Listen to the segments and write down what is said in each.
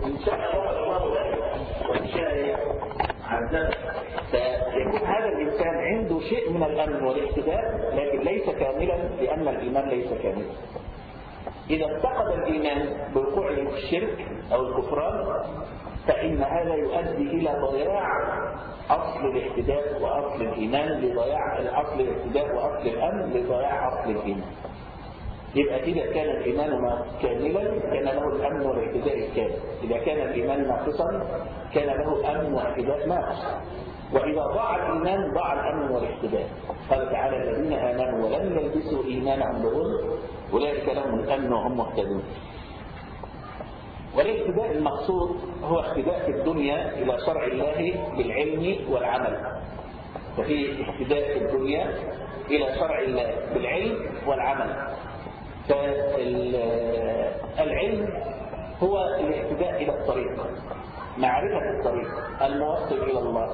إن شاء الله ذلك وإن شاء عذبه. فيكون هذا الإنسان عنده شيء من الأمن والاهتداء، لكن ليس كاملا، لأن الإيمان ليس كاملا. إذا افتقد الإيمان بوقوع الشرك أو الكفران، فإن هذا يؤدي إلى ضياع أصل الاهتداء وأصل الإيمان، لضياع أصل الاهتداء وأصل الأمن لضياع أصل الإيمان. يبقى إذا كان الإيمان كاملا كان له الأمن والاهتداء الكامل، إذا كان الإيمان ناقصا كان له الأمن والاهتداء ناقص، وإذا ضاع الإيمان ضاع الأمن والاهتداء. قال تعالى: الذين آمنوا ولم يلبسوا إيمانهم بظلم أولئك لهم الأمن وهم مهتدون. والاهتداء المقصود هو اهتداء في الدنيا إلى شرع الله بالعلم والعمل. ففي اهتداء في الدنيا إلى شرع الله بالعلم والعمل. فالعلم هو الاهتداء إلى الطريق، معرفة الطريق الموصل إلى الله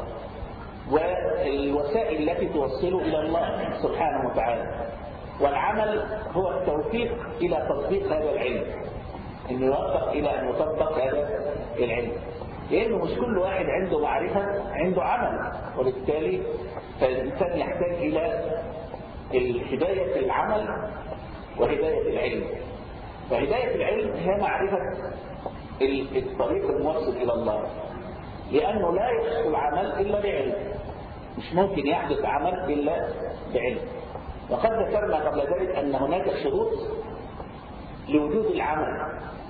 والوسائل التي توصل إلى الله سبحانه وتعالى. والعمل هو التوفيق إلى تطبيق هذا العلم، أن يوفق إلى أن يطبق هذا العلم، لأنه مش كل واحد عنده معرفة عنده عمل، وبالتالي فالإنسان يحتاج إلى هداية العمل وهداية العلم. فهداية العلم هي معرفة الطريق الموصل إلى الله، لأنه لا يحصل عمل إلا بعلم، مش ممكن يحدث عمل إلا بعلم. وقد ذكرنا قبل ذلك أن هناك شروط لوجود العمل.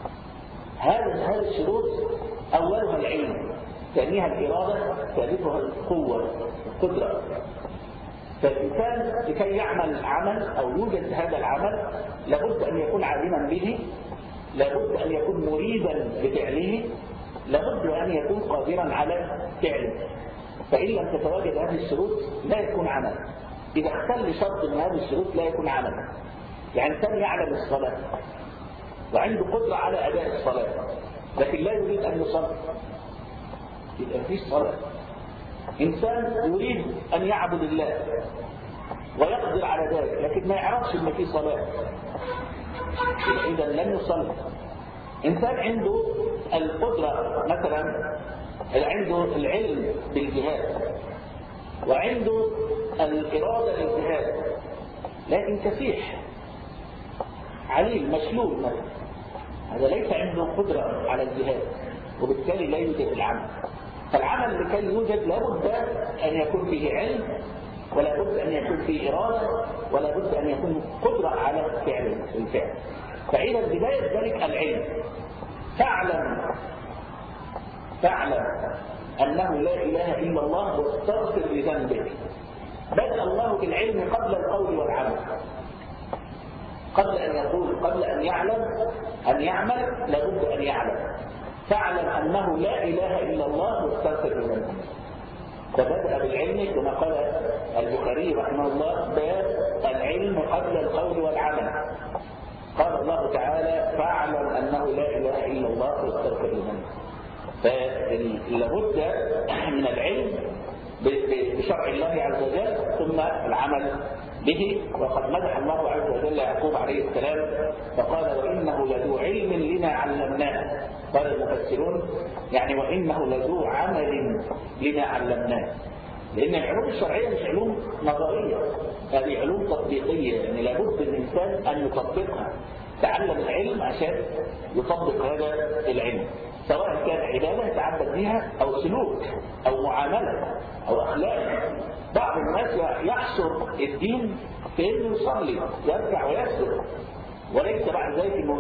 هذه الشروط أولها العلم، ثانيها الإرادة، ثالثها القوة القدرة. فالإنسان لكي يعمل عمل أو يوجد هذا العمل لابد أن يكون عالما به، لابد أن يكون مريدا بفعله، لابد أن يكون قادرا على فعله. فإن لم تتواجد هذه الشروط لا يكون عمل. إذا اختل شرط من هذه الشروط لا يكون عمل. يعني إنسان يعلم الصلاة وعنده قدرة على أداء الصلاة لكن لا يريد أن يصلي، يبقى مفيش صلاة. إنسان يريد أن يعبد الله ويقدر على ذلك لكن ما يعرفش أن في صلاة، إذا لن يصلي. إنسان عنده القدرة مثلا، عنده العلم بالجهاد وعنده الإرادة للجهاد لكن كسيح عليل مشلول مثلا، هذا ليس عنده قدرة على الجهاد وبالتالي لا يوجد العمل. فالعمل لكي يوجد لابد أن يكون فيه علم، ولا بد أن يكون فيه إرادة، ولا بد أن يكون قدرة على الفعل. فإذا بداية ذلك العلم. فاعلم أنه لا إله إلا الله واستغفر لذنبك. بدأ الله بالعلم قبل القول والعمل، قبل أن يقول، قبل أن يعلم أن يعمل لابد أن يعلم. فاعلم أنه لا إله إلا الله واستغفر لذنبك. فبدأ بالعلم كما قال البخاري رحمه الله: باب العلم قبل القول والعمل. قال الله تعالى: فاعلم أنه لا إله إلا الله واستغفر لذنبك. فلابد من العلم بشرع الله عز وجل ثم العمل به. وقد مدح الله عز وجل يعقوب عليه السلام فقال: وإنه لذو علم لما علمناه. قال المفسرون يعني وإنه لذو عمل لما علمناه، لأن العلوم الشرعية مش علوم نظرية، هذه علوم تطبيقية، يعني لابد الإنسان أن يطبقها. تعلم العلم عشان يطبق هذا العلم، سواء كان عبادة يتعبد بها أو سلوك أو معاملة أو أخلاق. بعض الناس يحصر الدين في أنه يصلي يركع ويسجد، وليس بعد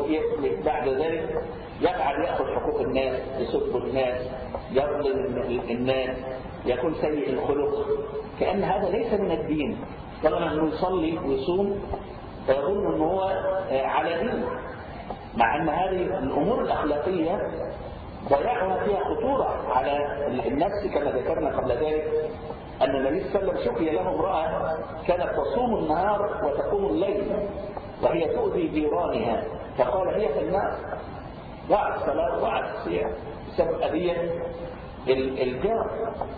ذلك يفعل يأخذ حقوق الناس، يسب الناس، يظلم الناس، يكون سيء الخلق، كأن هذا ليس من الدين. طالما أنه يصلي ويصوم فيظن أنه هو على دين، مع أن هذه الأمور الأخلاقية ضياعها فيها خطورة على النفس. كما ذكرنا قبل ذلك أن النبي صلى الله عليه وسلم شفي له امرأة كانت تصوم النهار وتقوم الليل وهي تؤذي جيرانها، فقال: هي في النار. ضاعت الصلاة وضاعت الصيام بسبب أذية الجار.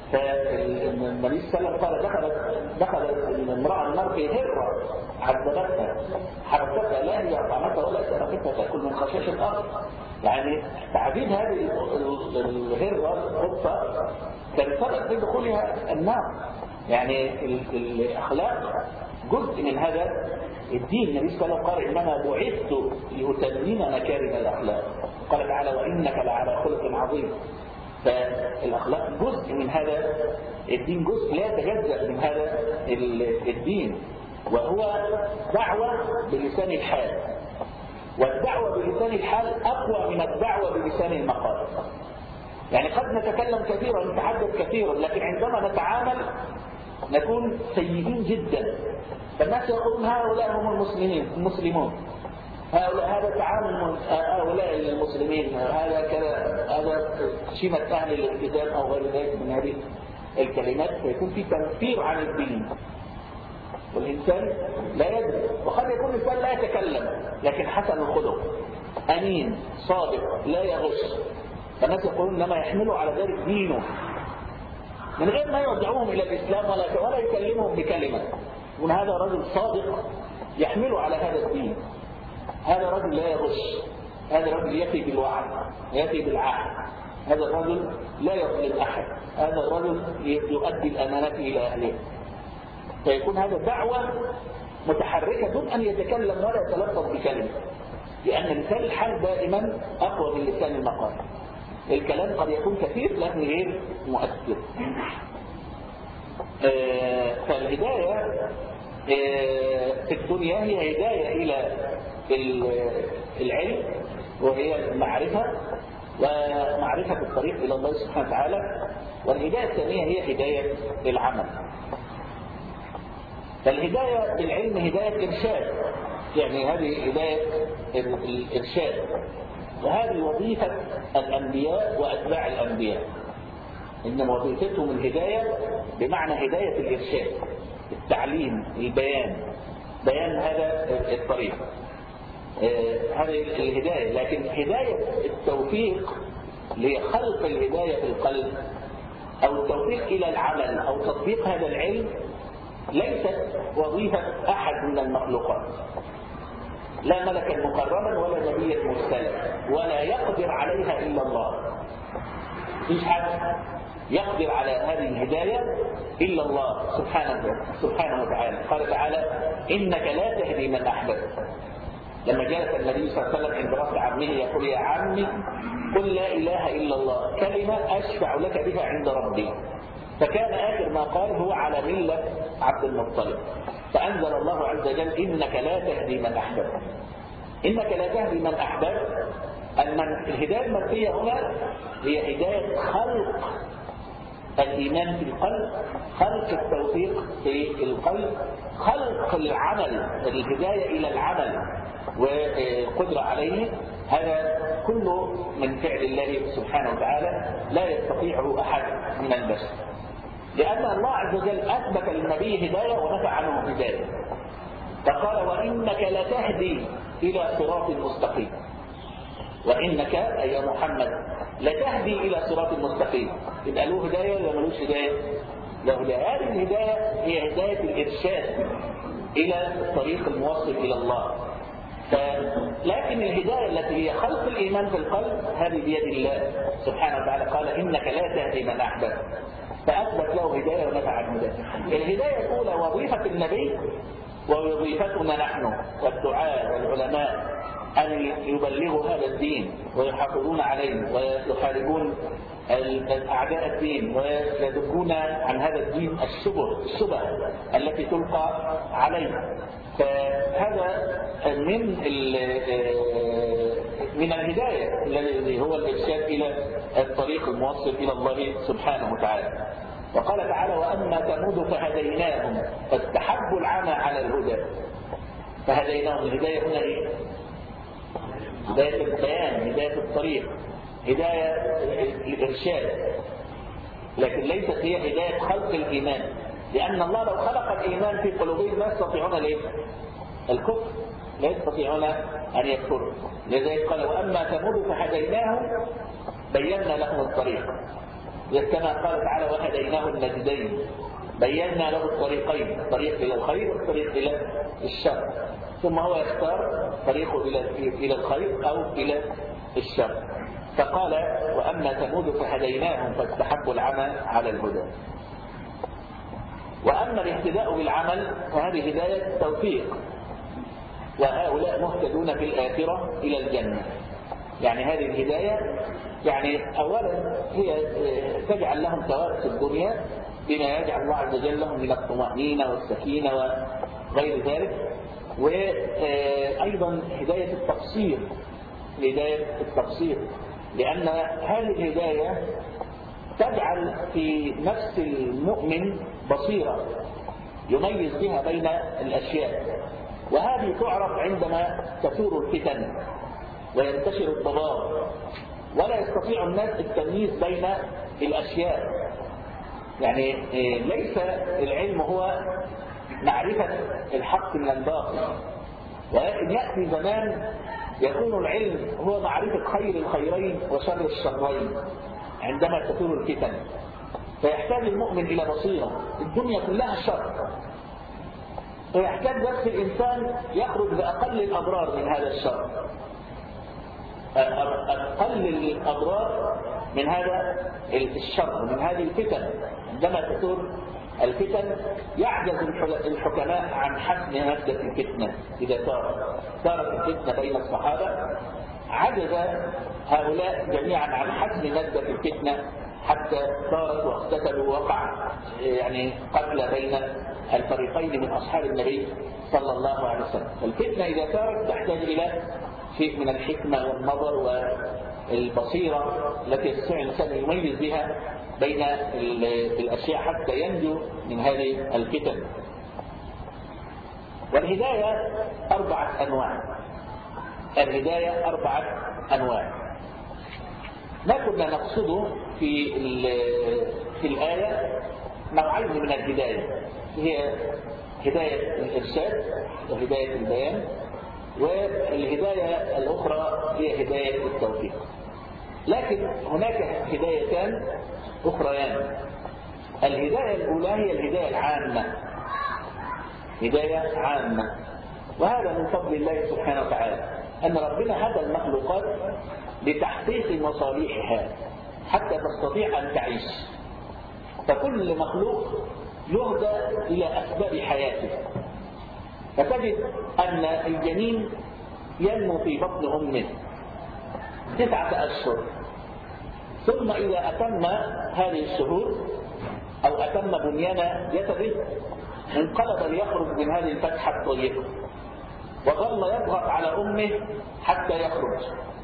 فالنبي صلى الله عليه وسلم قال: دخلت المرأة النار في هرة عذبتها حبستها، لا هي أطعمتها ولا سرقتها، تأكل من خشاش الأرض. يعني تعذيب هذه الهرة القطة كان سبب في دخولها النار. يعني الأخلاق جزء من هذا الدين. النبي صلى الله عليه وسلم قال إنما بعثت لأتمم مكارم الأخلاق. قال تعالى وإنك لعلى خلق عظيم. فالأخلاق جزء من هذا الدين، جزء لا يتجزأ من هذا الدين، وهو دعوة بلسان الحال. والدعوة بلسان الحال أقوى من الدعوة بلسان المقال. يعني قد نتكلم كثيرا ونتحدث كثيرا، لكن عندما نتعامل نكون سيئين جدا. فالناس يقولون هؤلاء هم المسلمون، هذا تعامل هؤلاء المسلمين، هذا كذا، هذا شيمة أهل الالتزام أو غير ذلك من هذه الكلمات، فيكون في تنفير عن الدين. والإنسان لا يدري، وقد يكون الإنسان لا يتكلم لكن حسن الخلق، أمين، صادق، لا يغش. فالناس يقولون إنما يحملوا على ذلك دينه من غير ما يرجعوهم إلى الإسلام ولا يكلمهم بكلمة. يقول هذا رجل صادق يحمل على هذا الدين، هذا رجل لا يغش، هذا رجل يأتي بالوعد، يأتي بالعهد، هذا الرجل لا يظلم أحد، هذا الرجل يؤدي الأمانات إلى أهله. فيكون هذا دعوة متحركة دون أن يتكلم ولا يتلفظ بكلمة، لأن لسان الحال دائما أقوى من لسان المقال. الكلام قد يكون كثير لكن غير مؤثر. فالهداية في الدنيا هي هداية إلى العلم، وهي المعرفة ومعرفة الطريق إلى الله سبحانه وتعالى. والهداية الثانية هي هداية العمل. فالهداية بالعلم هداية إرشاد، يعني هذه هداية الإرشاد، وهذه وظيفة الأنبياء وأتباع الأنبياء. إن وظيفتهم الهداية بمعنى هداية الإرشاد، التعليم، البيان، بيان هذا الطريق، هذه الهداية. لكن هداية التوفيق لخلق الهداية في القلب أو التوفيق إلى العمل أو تطبيق هذا العلم ليست وظيفة أحد من المخلوقات، لا ملكا مقربا ولا نبيا مرسلا، ولا يقدر عليها إلا الله. مفيش حد يقدر على هذه الهداية إلا الله سبحانه وتعالى. قال تعالى إنك لا تهدي من أحببت. لما جلس النبي صلى الله عليه وسلم عند رأس عمه يقول يا عمي قل لا إله إلا الله كلمة أشفع لك بها عند ربي، فكان آخر ما قال هو على ملة عبد المطلب. فأنزل الله عز وجل إنك لا تهدي من أحببت. إنك لا تهدي من أحببت، أن الهداية المنفية هنا هي هداية خلق الإيمان في القلب، خلق التوفيق في القلب، خلق العمل، الهداية إلى العمل والقدرة عليه. هذا كله من فعل الله سبحانه وتعالى لا يستطيعه أحد من البشر، لأن الله عز وجل أثبت للنبي هداية ونفى عنه هداية. فقال وإنك لتهدي إلى صراط مستقيم. وإنك أي يا محمد لتهدي إلى صراط مستقيم. يبقى له هداية ولا ملوش هداية؟ له هداية. هذه الهداية هي هداية الإرشاد إلى الطريق الموصل إلى الله. لكن الهداية التي هي خلق الإيمان في القلب هذه بيد الله سبحانه وتعالى. قال إنك لا تهدي من أحببت، فأثبت له هداية ونفع عن هداية. الهداية الأولى وظيفة النبي ووظيفتنا نحن والدعاء والعلماء أن يبلغوا هذا الدين ويحافظون عليه ويحاربون أعداء الدين ويدفون عن هذا الدين الشبه التي تلقى عليه. فهذا من الهداية الذي هو الإرشاد إلى الطريق الموصل إلى الله سبحانه وتعالى. وقال تعالى وأما ثمود فهديناهم فاستحبوا العمى على الهدى. فهديناهم. الهداية هنا إيه؟ هداية البيان، هداية الطريق، هداية الإرشاد، لكن ليست هي هداية خلق الإيمان، لأن الله لو خلق الإيمان في قلوبهم لا يستطيعون الكفر، لا يستطيعون أن يكفروا. لذلك قال وأما ثمود فهديناهم بينا لهم الطريق، كما قال تعالى وهديناه النجدين، بينا له الطريقين، الطريق إلى الخير والطريق إلى الشر، ثم هو يختار طريقه إلى الخير أو إلى الشر. فقال وأما ثمود فهديناهم فاستحبوا العمى على الهدى. وأما الاهتداء بالعمل فهذه هداية توفيق، وهؤلاء مهتدون في الآخرة إلى الجنة. يعني هذه الهداية يعني أولا هي تجعل لهم ثواب في الدنيا بما يجعل الله عز وجل لهم من الطمأنينة والسكينة وغير ذلك، وأيضا هداية التبصير، لأن هذه الهداية تجعل في نفس المؤمن بصيرة يميز بها بين الأشياء، وهذه تعرف عندما تثور الفتن وينتشر الضلال ولا يستطيع الناس التمييز بين الأشياء. يعني ليس العلم هو معرفة الحق من الباطل، ولكن يأتي زمان يكون العلم هو معرفة خير الخيرين وشر الشرين عندما تثور الفتن، فيحتاج المؤمن إلى بصيرة. الدنيا كلها شر، ويحتاج بس الإنسان يخرج بأقل الأضرار من هذا الشر، أقل الأضرار من هذا الشر، من هذه الفتن. عندما تثور الفتن يعجز الحكماء عن حسم مادة الفتنة. إذا ثارت الفتنة بين الصحابة عجز هؤلاء جميعا عن حسم مادة الفتنة حتى ثارت واقتتلوا ووقع يعني قتل بين الفريقين من أصحاب النبي صلى الله عليه وسلم. الفتنة إذا ثارت تحتاج إلى شيء من الحكمة والنظر والبصيرة التي يستطيع الإنسان يميز بها بين الأشياء حتى ينجو من هذه الفتن. والهداية 4 أنواع. الهداية 4 أنواع. ما كنا نقصده في الآية نوعين من الهداية، هي هداية الإرشاد وهداية البيان، والهداية الأخرى هي هداية التوفيق. لكن هناك هدايتان أخريان. الهداية الأولى هي الهداية العامة، هداية عامة، وهذا من فضل الله سبحانه وتعالى أن ربنا هدى المخلوقات لتحقيق مصالحها حتى تستطيع أن تعيش. فكل مخلوق يهدى إلى أسباب حياته. فتجد أن الجنين ينمو في بطن أمه 9 أشهر، ثم إذا أتم هذه الشهور أو أتم بنيان جسده انقلب ليخرج من هذه الفتحة الضيقة، وظل يضغط على أمه حتى يخرج.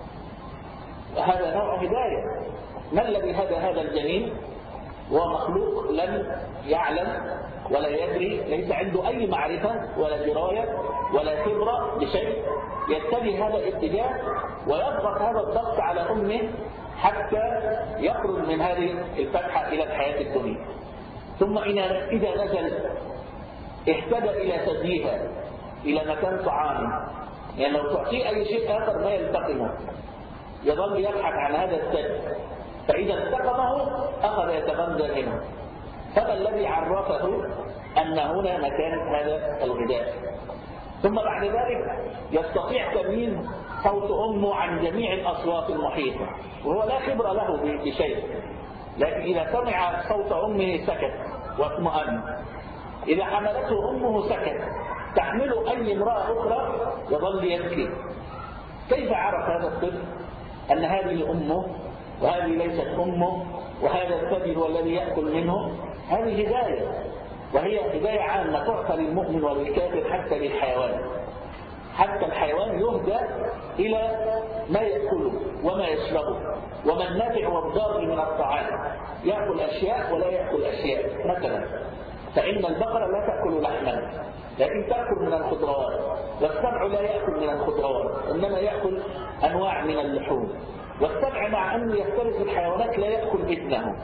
وهذا نوع هداية. ما الذي هدى هذا الجنين؟ هو مخلوق لم يعلم ولا يدري، ليس عنده أي معرفة ولا دراية ولا خبرة بشيء، يتجه هذا الاتجاه ويضغط هذا الضغط على أمه حتى يخرج من هذه الفتحة إلى الحياة الدنيا. ثم إذا نزل اهتدى إلى ثديها، إلى مكان طعامه، يعني لو تعطيه أي شيء آخر ما يلتقمه، يظل يبحث عن هذا الثدي، فإذا التقمه أخذ يتغذى منه. فما الذي عرفه أن هنا مكان هذا الغذاء؟ ثم بعد ذلك يستطيع تمييز صوت أمه عن جميع الأصوات المحيطة، وهو لا خبر له بشيء، لكن إذا سمع صوت أمه سكت واطمأن. إذا حملته أمه سكت، تحمله أي امرأة أخرى يظل يبكي. كيف عرف هذا الطفل أن هذه أمه وهذه ليست أمه وهذا الثدي هو الذي يأكل منه؟ هذه هداية، وهي هداية عامة تعطى للمؤمن وللكافر حتى للحيوان. حتى الحيوان يهدى إلى ما يأكله وما يشربه وما النافع والضار من الطعام، يأكل أشياء ولا يأكل أشياء. مثلا فإن البقرة لا تأكل لحما لكن تأكل من الخضروات، والسبع لا يأكل من الخضروات إنما يأكل أنواع من اللحوم، والسبع مع أنه يفترس الحيوانات لا يأكل ابنه.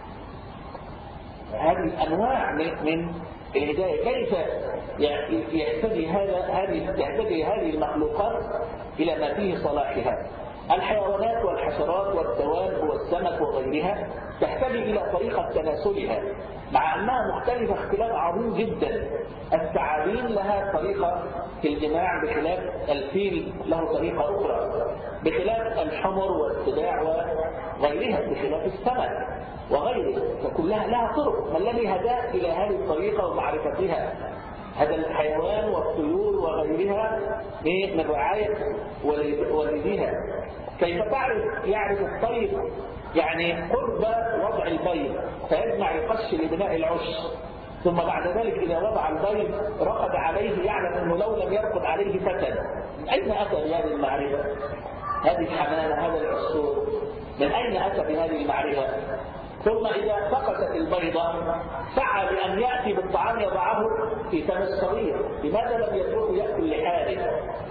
هذه أنواع من الهداية. كيف يهتدي هذه المخلوقات إلى ما فيه صلاحها؟ الحيوانات والحشرات والدواب والسمك وغيرها تحتاج إلى طريقة تناسلها، مع أنها مختلفة اختلاف عظيم جدا. الثعابين لها طريقة في الجماع بخلاف الفيل له طريقة أخرى، بخلاف الحمر والسباع وغيرها، بخلاف السمك وغيره، فكلها لها طرق. ما الذي هداك إلى هذه الطريقة ومعرفتها؟ هذا الحيوان والطيور وغيرها من رعاية والديها. كيف يعرف الطير يعني قرب وضع البيض فيجمع القش لبناء العش، ثم بعد ذلك إذا وضع البيض رقد عليه، يعلم أنه لو لم يرقد عليه فتن. من أين أتى بهذه المعرفة؟ هذه الحمامة، هذا العصفور، من أين أتى بهذه المعرفة؟ ثم إذا سقطت البيضة سعى بأن يأتي بالطعام يضعه في فم الصغير، لماذا لم يتركه يأكل لحاله؟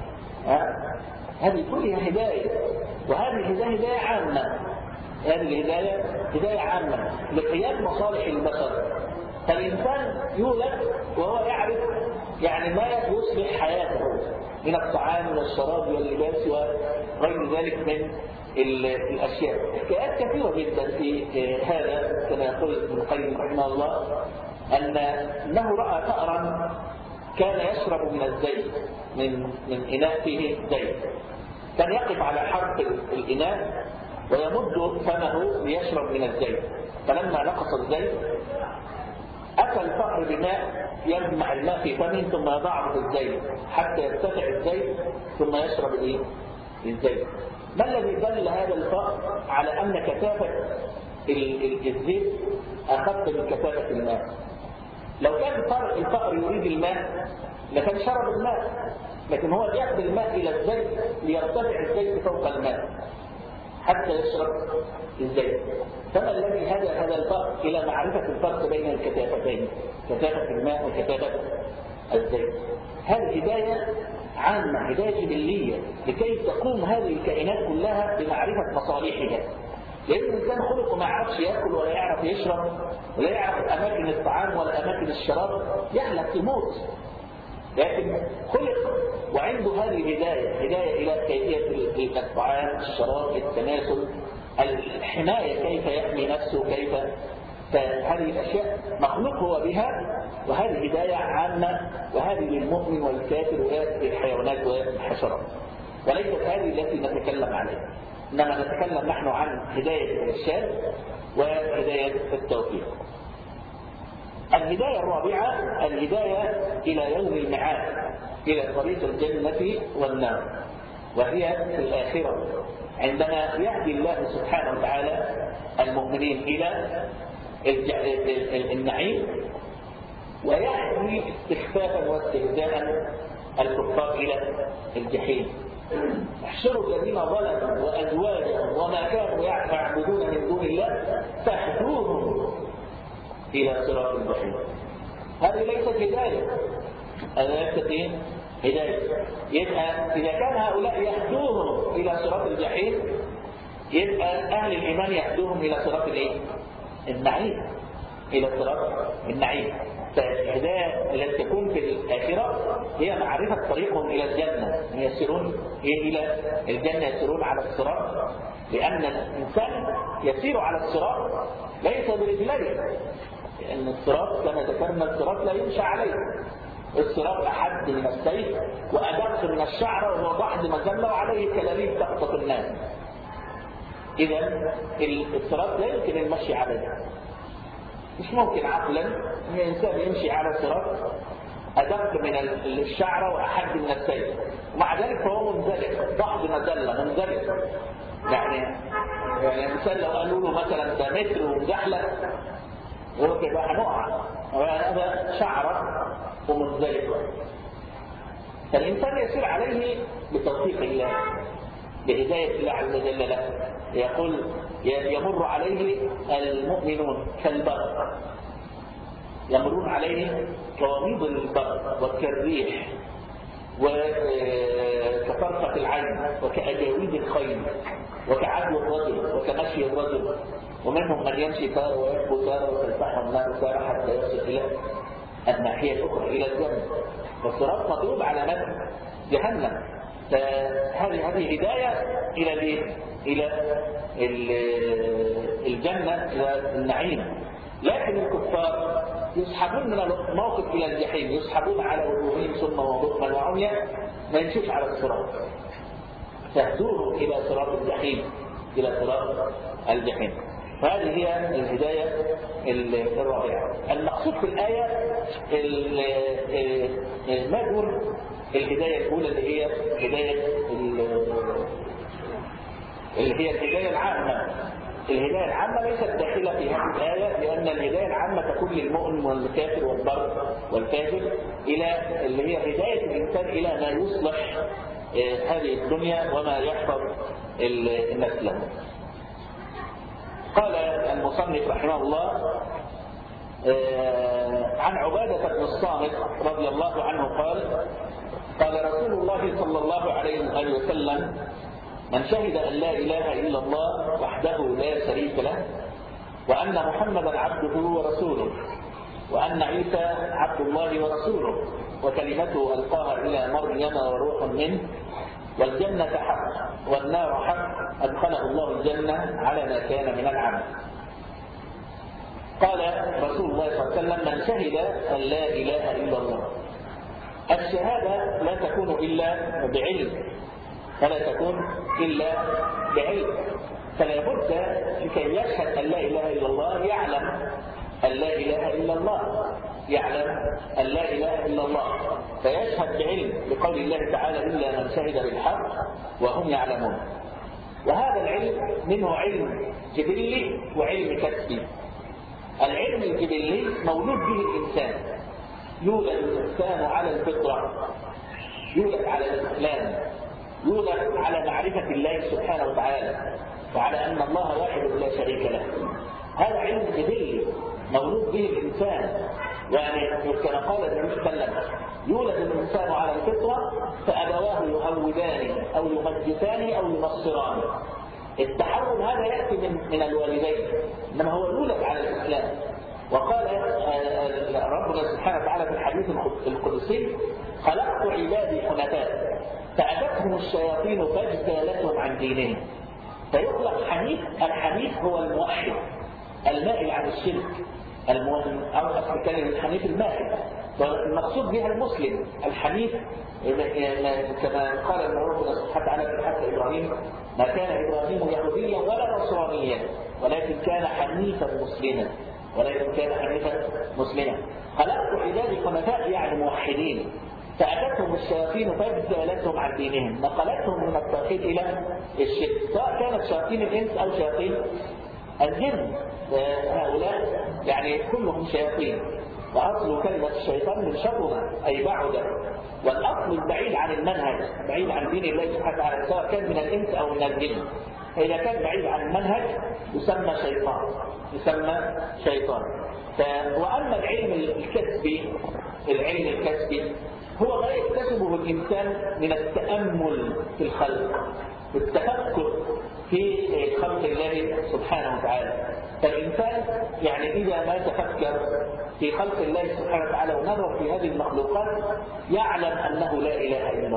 هذه كلها هداية، وهذه الهداية هداية عامة. هذه الهداية هداية عامة لقيام مصالح البشر. فالإنسان يولد وهو يعرف يعني ما يصلح حياته من الطعام والشراب واللباس وغير ذلك من الأشياء. حكايات كثيرة جدا في هذا، كما يقول ابن القيم رحمه الله أنه رأى فأرا كان يشرب من الزيت، من إناء فيه زيت، كان يقف على حرف الإناء ويمد فمه ليشرب من الزيت، فلما نقص الزيت أتى الفأر بماء يجمع الماء في فمه ثم يضعه في الزيت حتى يرتفع الزيت ثم يشرب الزيت. ما الذي دل هذا الفأر على أن كثافة الزيت أخف من كثافة الماء؟ لو كان الفأر يريد الماء لكان شرب الماء، لكن هو يأخذ الماء إلى الزيت ليرتفع الزيت فوق الماء حتى يشرب الزيت. فما الذي هدى هذا الفرق إلى معرفة الفرق بين الكثافتين، كثافة الماء وكثافة الزيت؟ هذه هداية عامة، هداية جبلية، لكي تقوم هذه الكائنات كلها بمعرفة مصالحها. لأن الإنسان خلق ما يعرفش يأكل ولا يعرف يشرب ولا يعرف أماكن الطعام ولا أماكن الشراب، يهلك يموت. لكن خلق وعنده هذه الهداية، هداية إلى كيفية الطعام، الشراب، التناسل، الحماية، كيف يحمي نفسه، كيف. فهذه الأشياء مخلوق هو بها، وهذه هداية عامة، وهذه للمؤمن والكافر والحيوانات والحشرات، وليست هذه التي نتكلم عليها. إنما نتكلم نحن عن هداية الإرشاد وهداية التوفيق. الهداية الرابعة الهداية إلى يوم المعاد، إلى طريق الجنة والنار، وهي في الآخرة عندما يهدي الله سبحانه وتعالى المؤمنين إلى النعيم، ويهدي استخفافا واستهزاء الكفار إلى الجحيم. احشروا الذين ظلموا وأزواجهم وما كانوا يعبدون من دون الله فاحشروهم إلى صراط الجحيم. هذه ليست هداية، هذه ليست هداية. يبقى إذا كان هؤلاء يهدوهم إلى صراط الجحيم، يبقى أهل الإيمان يهدوهم إلى صراط النعيم، إلى صراط النعيم. فالهداية التي تكون في الآخرة هي معرفة طريقهم إلى الجنة، يسيرون إلى الجنة، يسيرون على الصراط، لأن الإنسان يسير على الصراط ليس برجليه، لأن الصراط كما ذكرنا الصراط لا يمشى عليه، الصراط أحد من السيف وأدق من الشعر وهو ضحد مزلة وعليه كلاليب تخطف الناس. إذا الصراط لا يمكن المشي عليه، مش ممكن عقلا ان الانسان يمشي على الصراط ادق من الشعره واحد من السيف، ومع ذلك فهو منزلق، ضحد مزله منزلق. يعني الانسان لو قالوا له مثلا ده متر ومزحلق هو كده هنقع، هذا شعره ومنزلق. فالانسان يسير عليه بتوفيق الله، بهدايه الله عز وجل له. يقول يمر عليه المؤمنون كالبرق، يمرون عليه كواميض البرق وكالريح وكفرقة العين وكأجاويد الخيل وكعدو الرجل وكمشي الرجل، ومنهم من يمشي تارة ويكبو تارة وتلفحه النار تارة حتى يصل إلى الناحية الأخرى إلى الجنة. والصراط مضروب على مدى جهنم، فهذه هداية إلى الجنة، إلى النعيم. لكن الكفار يسحبون من الموقف إلى الجحيم، يسحبون على وجوههم ثم وبكما وعميا، ما يمشيش على الصراط، تهدوه إلى صراط الجحيم، إلى صراط الجحيم. فهذه هي الهداية الرابعة. المقصود في الآية ما دون الهداية الأولى اللي هي الهداية العامة. الهداية العامة ليست داخلة في هذه الآية، لأن الهداية العامة تكون للمؤمن والكافر والبر والفاجر، إلى اللي هي هداية الإنسان إلى ما يصلح هذه الدنيا وما يحفظ الناس له. قال المصنف رحمه الله عن عبادة بن الصامت رضي الله عنه قال رسول الله صلى الله عليه وسلم: من شهد أن لا إله إلا الله وحده لا شريك له، وأن محمدا عبده ورسوله، وأن عيسى عبد الله ورسوله، وكلمته ألقاها إلى مريم وروح منه، والجنة حق والنار حق، أدخله الله الجنة على ما كان من العمل. قال رسول الله صلى الله عليه وسلم: من شهد أن لا إله إلا الله. الشهادة لا تكون إلا بعلم، فلا بد لكي يشهد أن لا إله إلا الله يعلم أن لا إله إلا الله، فيشهد بعلم، لقول الله تعالى: إلا من شهد بالحق وهم يعلمون. وهذا العلم منه علم جبلي وعلم كسبي. العلم الجبلي مولود به الإنسان، يولد الإنسان على الفطرة، يولد على الإسلام، يولد على معرفة الله سبحانه وتعالى، وعلى أن الله واحد لا شريك له. هذا علم جبلي مولود به الإنسان، يعني كما قال النبي صلى الله عليه وسلم: يولد الإنسان على الفطرة فأبواه يهودان أو يمجسان أو ينصران. التحول هذا يأتي من الوالدين، إنما هو يولد على الإسلام. وقال ربنا سبحانه وتعالى في الحديث القدسي: خلقت عبادي حنفاء فأتتهم الشياطين فاجتالتهم عن دينهم. فيخلق حنيف. الحنيف هو الموحد المائل عن الشرك، أو أصل كلمة الحنيف المائل، والمقصود بها المسلم. الحنيف كما قال ربنا سبحانه وتعالى في حق إبراهيم: ما كان إبراهيم يهوديا ولا نصرانيا ولكن كان حنيفا مسلما. خلقت عبادي حنفاء يعني موحدين، فأتتهم الشياطين فاجتالتهم عن دينهم، نقلتهم من التوحيد إلى الشرك، سواء كانت شياطين الإنس أو شياطين الجن. هؤلاء يعني كلهم شياطين، وأصل كلمة الشيطان من شطن أي بعد، والأصل البعيد عن المنهج، بعيد عن دين الله سبحانه وتعالى، سواء كان من الإنس أو من الجن. إذا كان بعيد عن المنهج يسمى شيطان. وأما العلم الكسبي هو ما يكتسبه الإنسان من التأمل في الخلق، والتفكر في خلق الله سبحانه وتعالى. فالإنسان يعني إذا ما تفكر في خلق الله سبحانه وتعالى ونظر في هذه المخلوقات يعلم أنه لا إله إلا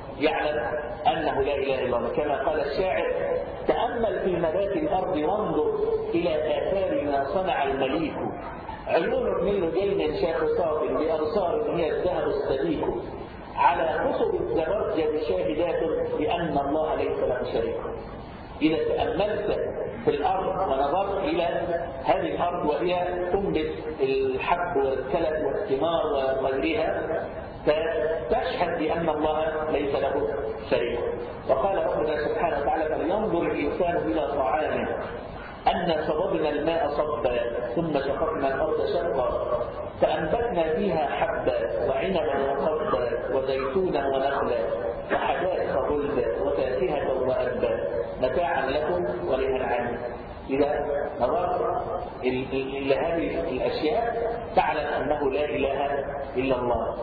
الله، كما قال الشاعر: تأمل في نبات الأرض وانظر إلى آثار ما صنع المليك، عيون من لجين شاخصات بأبصار هي الذهب السبيك، على قصب الزبرجد شاهدات بأن الله ليس له شريك. إذا تأملت في الأرض ونظرت إلى هذه الأرض وهي تنبت الحب والكلى والثمار وغيرها، فتشهد بأن الله ليس له شريك. وقال ربنا سبحانه وتعالى: فلينظر الإنسان إلى طعامه أن صببنا الماء صبا ثم شققنا الأرض شقا فأنبتنا فيها حبا وعنبا وقضبا وزيتونا ونخلا وحدائق غلبا وفاكهة وأبا متاعا لكم ولأنعامكم. إذا نظرت إلى هذه الأشياء تعلم أنه لا إله إلا الله.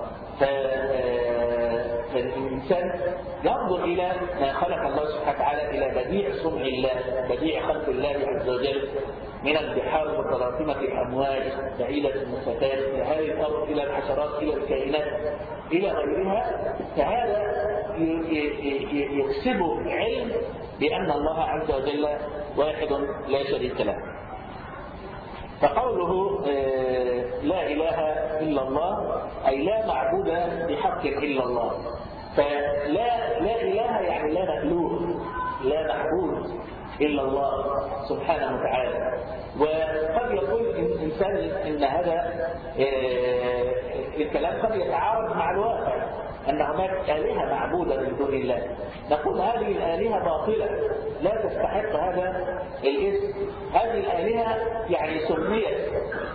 فالإنسان ينظر إلى ما خلق الله سبحانه وتعالى، إلى بديع صنع الله، بديع خلق الله عز وجل، من البحار المتلاطمة الأمواج بعيدة المسافات، إلى هذه الأرض، إلى الحشرات، إلى الكائنات، إلى غيرها. فهذا يكسبه العلم بأن الله عز وجل واحد لا شريك له. فقوله لا إله إلا الله أي لا معبود بحق إلا الله. فلا إله يعني لا مألوه، لا معبود إلا الله سبحانه وتعالى. وقد يقول الإنسان إن هذا الكلام قد يتعارض مع الواقع، أن هناك آلهة معبودة من دون الله. نقول هذه الآلهة باطلة لا تستحق هذا الاسم. هذه الآلهة يعني سميت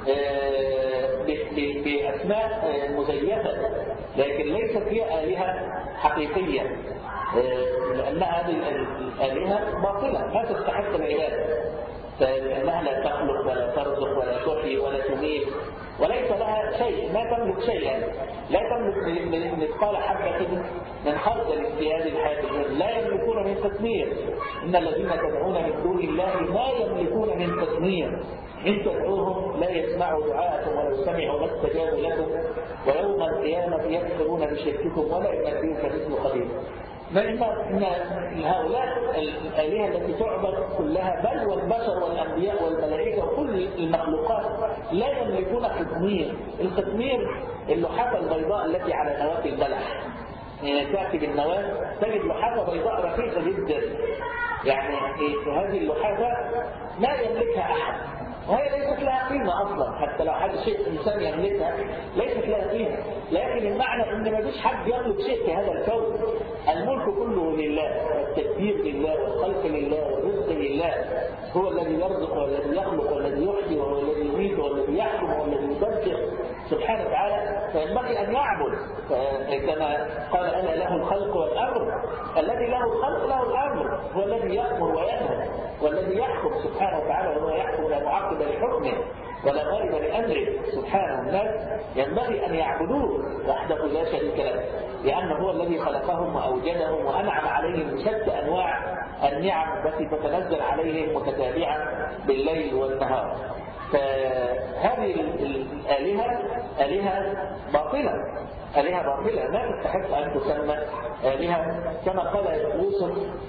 بأسماء مزيفة، لكن ليست هي آلهة حقيقية، لأن هذه الآلهة باطلة لا تستحق العبادة، فإنها لا تخلق ولا ترزق ولا تحيي ولا تميت، وليس لها شيء، لا تملك شيئا، لا تملك مثقال حبة من خردل في هذه الحياة. لا يملكون من تثمير. إن الذين تدعون من دون الله ما يملكون من تثمير. إن تدعوهم لا يسمعوا دعاءكم ولو سمعوا ما استجابوا لكم ويوم القيامة يكفرون بشرككم ولا ينبئك مثل خبير. إن هؤلاء الآلهة التي تعبد كلها، بل والبشر والأنبياء والملائكة وكل المخلوقات، لا يملكون قطمير. القطمير اللحافة البيضاء التي على نواة البلح، يعني تأتي بالنواة تجد لحافة بيضاء رقيقة جدا، يعني هذه اللحافة ما يملكها أحد، وهي ليست لها قيمة أصلا. حتى لو حد شيء إنسان يملكها ليست لها قيمة، لكن المعنى أن ما فيش حد يملك شيء في هذا الكون. الملك كله لله، والتدبير لله، والخلق لله، والرزق لله. هو الذي يرزق والذي يخلق والذي يحيي وهو الذي يميت والذي يحكم والذي يدبر سبحانه وتعالى. فينبغي أن يعبد، كما قال أنا له الخلق والأمر. الذي له الخلق له الأمر، هو الذي يأمر وينهى والذي يحكم سبحانه وتعالى، وهو يحكم لا معقب لحكمه ولا غالب لأمره سبحانه. الناس ينبغي أن يعبدوه وحده لا شريك له، لأنه هو الذي خلقهم وأوجدهم وأنعم عليهم بشتى أنواع النعم التي تتنزل عليهم متتابعة بالليل والنهار. فهذه الآلهة آلهة باطلة، آلهة باطلة لا تستحق أن تسمى آلهة، كما قال يوسف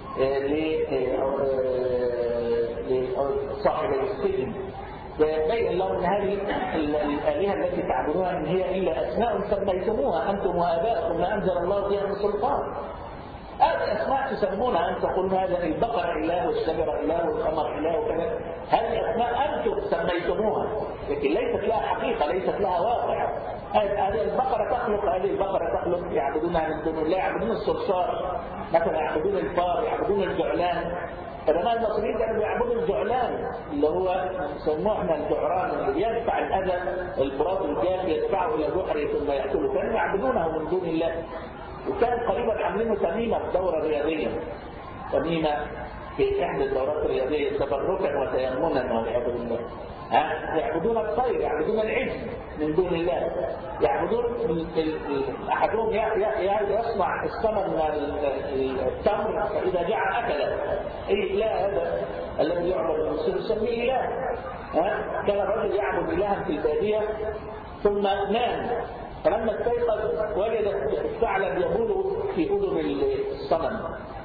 لصاحب السجن، بين لهم ان هذه الآلهة التي تعبدونها ان هي الا اسماء سميتموها انتم واباؤكم ما انزل الله بها من سلطان. هذه اسماء تسمونها، ان تقولون هذا البقرة اله والشجرة اله والقمر اله وكذا، هذه اسماء انتم سميتموها، لكن ليست لها حقيقة، ليست لها واقع. هذه البقرة تخلق، هذه البقرة تخلق، يعبدونها من دون الله، يعبدون الصرصار مثلا، يعبدون الفار، يعبدون الجعلان. فلما المصريين كانوا يعبدوا الجعلان اللي هو سموه احنا الجعران، اللي يدفع الاذى الفرات الجاف يدفعه الى بحره ثم ياكله، كانوا يعبدونه من دون الله. وكان قريبا عاملينه تميمه في دوره رياضيه، تميمه في احدى الدورات الرياضيه تبركا وتيمنا والعياذ بالله. يعبدون الطير، يعبدون العجل من دون الله، يعبدون احدهم يصنع الصنم من التمر فاذا جاع اكله. اي لا، هذا الذي يعبد المسلم يسميه اله. كان الرجل يعبد الها في الباديه ثم نام، فلما استيقظ وجد الثعلب يبول في اذن الصنم،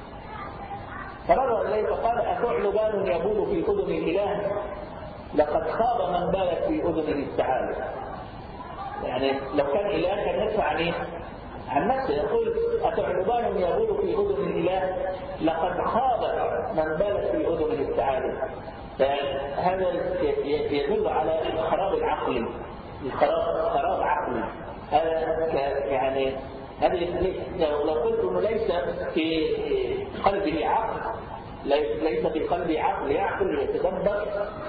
فرجع اليه فقال أثعلبان يبول في اذن الاله؟ لقد خاب من بالت في اذنه الثعالب. يعني لو كان اله كان يدفع عن نفسه، يقول أثعلبان يبول في اذن الاله؟ لقد خاب من بالت في اذنه الثعالب. فهذا يدل على خراب العقل، خراب عقلي. يعني هذه لو قلت انه ليس في قلبه عقل، ليس في قلبه عقل يعقل يتدبر،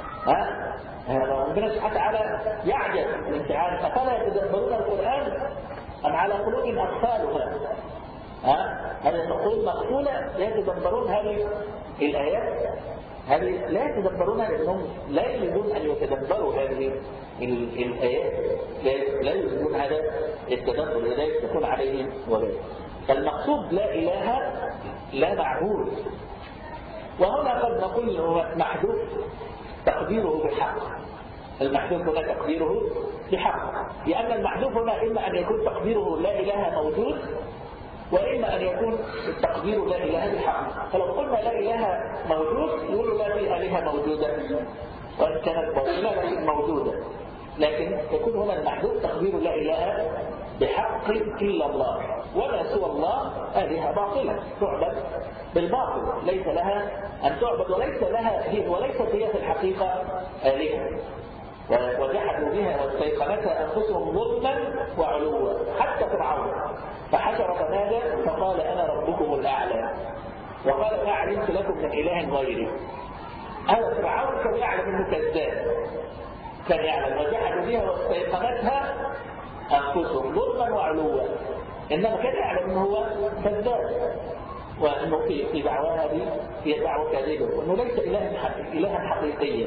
ربنا سبحانه وتعالى يعجز من تعالى افلا يتدبرون القران ام على قلوب اقفالها. هذا تقول مقتوله يتدبرون هذه الايات. هذه لا يتدبرونها لأنهم لا يريدون أن يتدبروا هذه الآيات، لا يريدون هذا التدبر، لذلك تكون عليهم وبال. فالمقصود لا إله لا معبود. وهنا قد نقول هو محذوف تقديره بحق. المحذوف هنا تقديره بحق، لأن المحذوف هنا إما أن يكون تقديره لا إله موجود، وإما أن يكون التقدير لا إله بحق. فلو قلنا لا إله موجود يقولوا لا في آلهة موجودة، وإن كانت باطلة لكن موجودة، لكن يكون هنا المحذوف تقدير لا إله بحق إلا الله، وما سوى الله آلهة باطلة تعبد بالباطل، ليس لها أن تعبد، وليست هي في الحقيقة آلهة. وجحدوا بها واستيقنتها أنفسهم ظلما وعلوا، حتى فرعون فحشر فنادى فقال أنا ربكم الأعلى وقال ما علمت لكم من إله غيري. هذا فرعون كان يعلم أنه كذاب، كان يعلم، وجحدوا بها واستيقنتها أنفسهم ظلما وعلوا، إنما كان يعلم أنه هو كذاب، وأنه في دعواها هذه هي دعوة كاذبة، وأنه ليس إلها حقيقيا.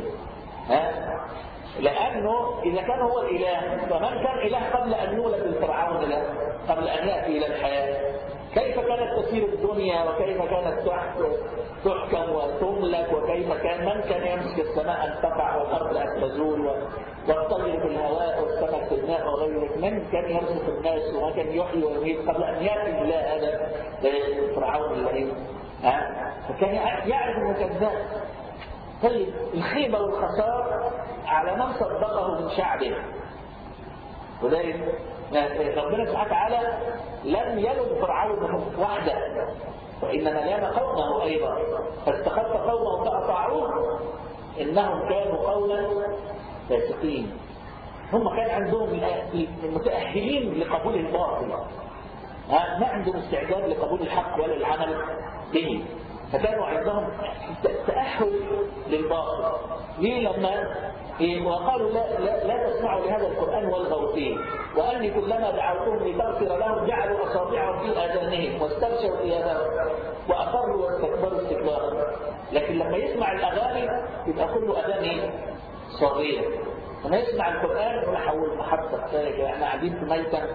لأنه إذا كان هو الإله، فمن كان إله قبل أن يولد الفرعون له، قبل أن يأتي إلى الحياة، كيف كانت تسير الدنيا، وكيف كانت تحكم وتملك، وكيف كان من كان يمسك السماء أن تقع والأرض أن تزول والطير في الهواء والسمك في الماء وغيره، من كان يرزق الناس وما كان يحيي ويميت قبل أن يأتي إلى هذا فرعون اللعين. فكان يعرف أنه كذاب. طيب الخيبة والخسار على من صدقه من شعبه، وذلك ربنا سبحانه وتعالى لم يلد فرعون وحده، وإنما لام قومه أيضا، فاستخف قومه فأطاعوه إنهم كانوا قوما فاسقين. هم كان عندهم المتأهلين لقبول الباطل، ما عندهم استعداد لقبول الحق ولا العمل به، فكانوا عندهم تأهل للباطل. ليه؟ لما وقالوا لا تسمعوا لهذا القرآن والغوا فيه، وأني كلما دعوتهم لتغفر لهم جعلوا أصابعهم في آذانهم واستبشروا ثيابهم وأقروا واستكبروا استكبارا. لكن لما يسمع الأغاني يبقى كله أغاني صغيرة، لما يسمع القرآن ونحول محطة احنا قاعدين في ميتة،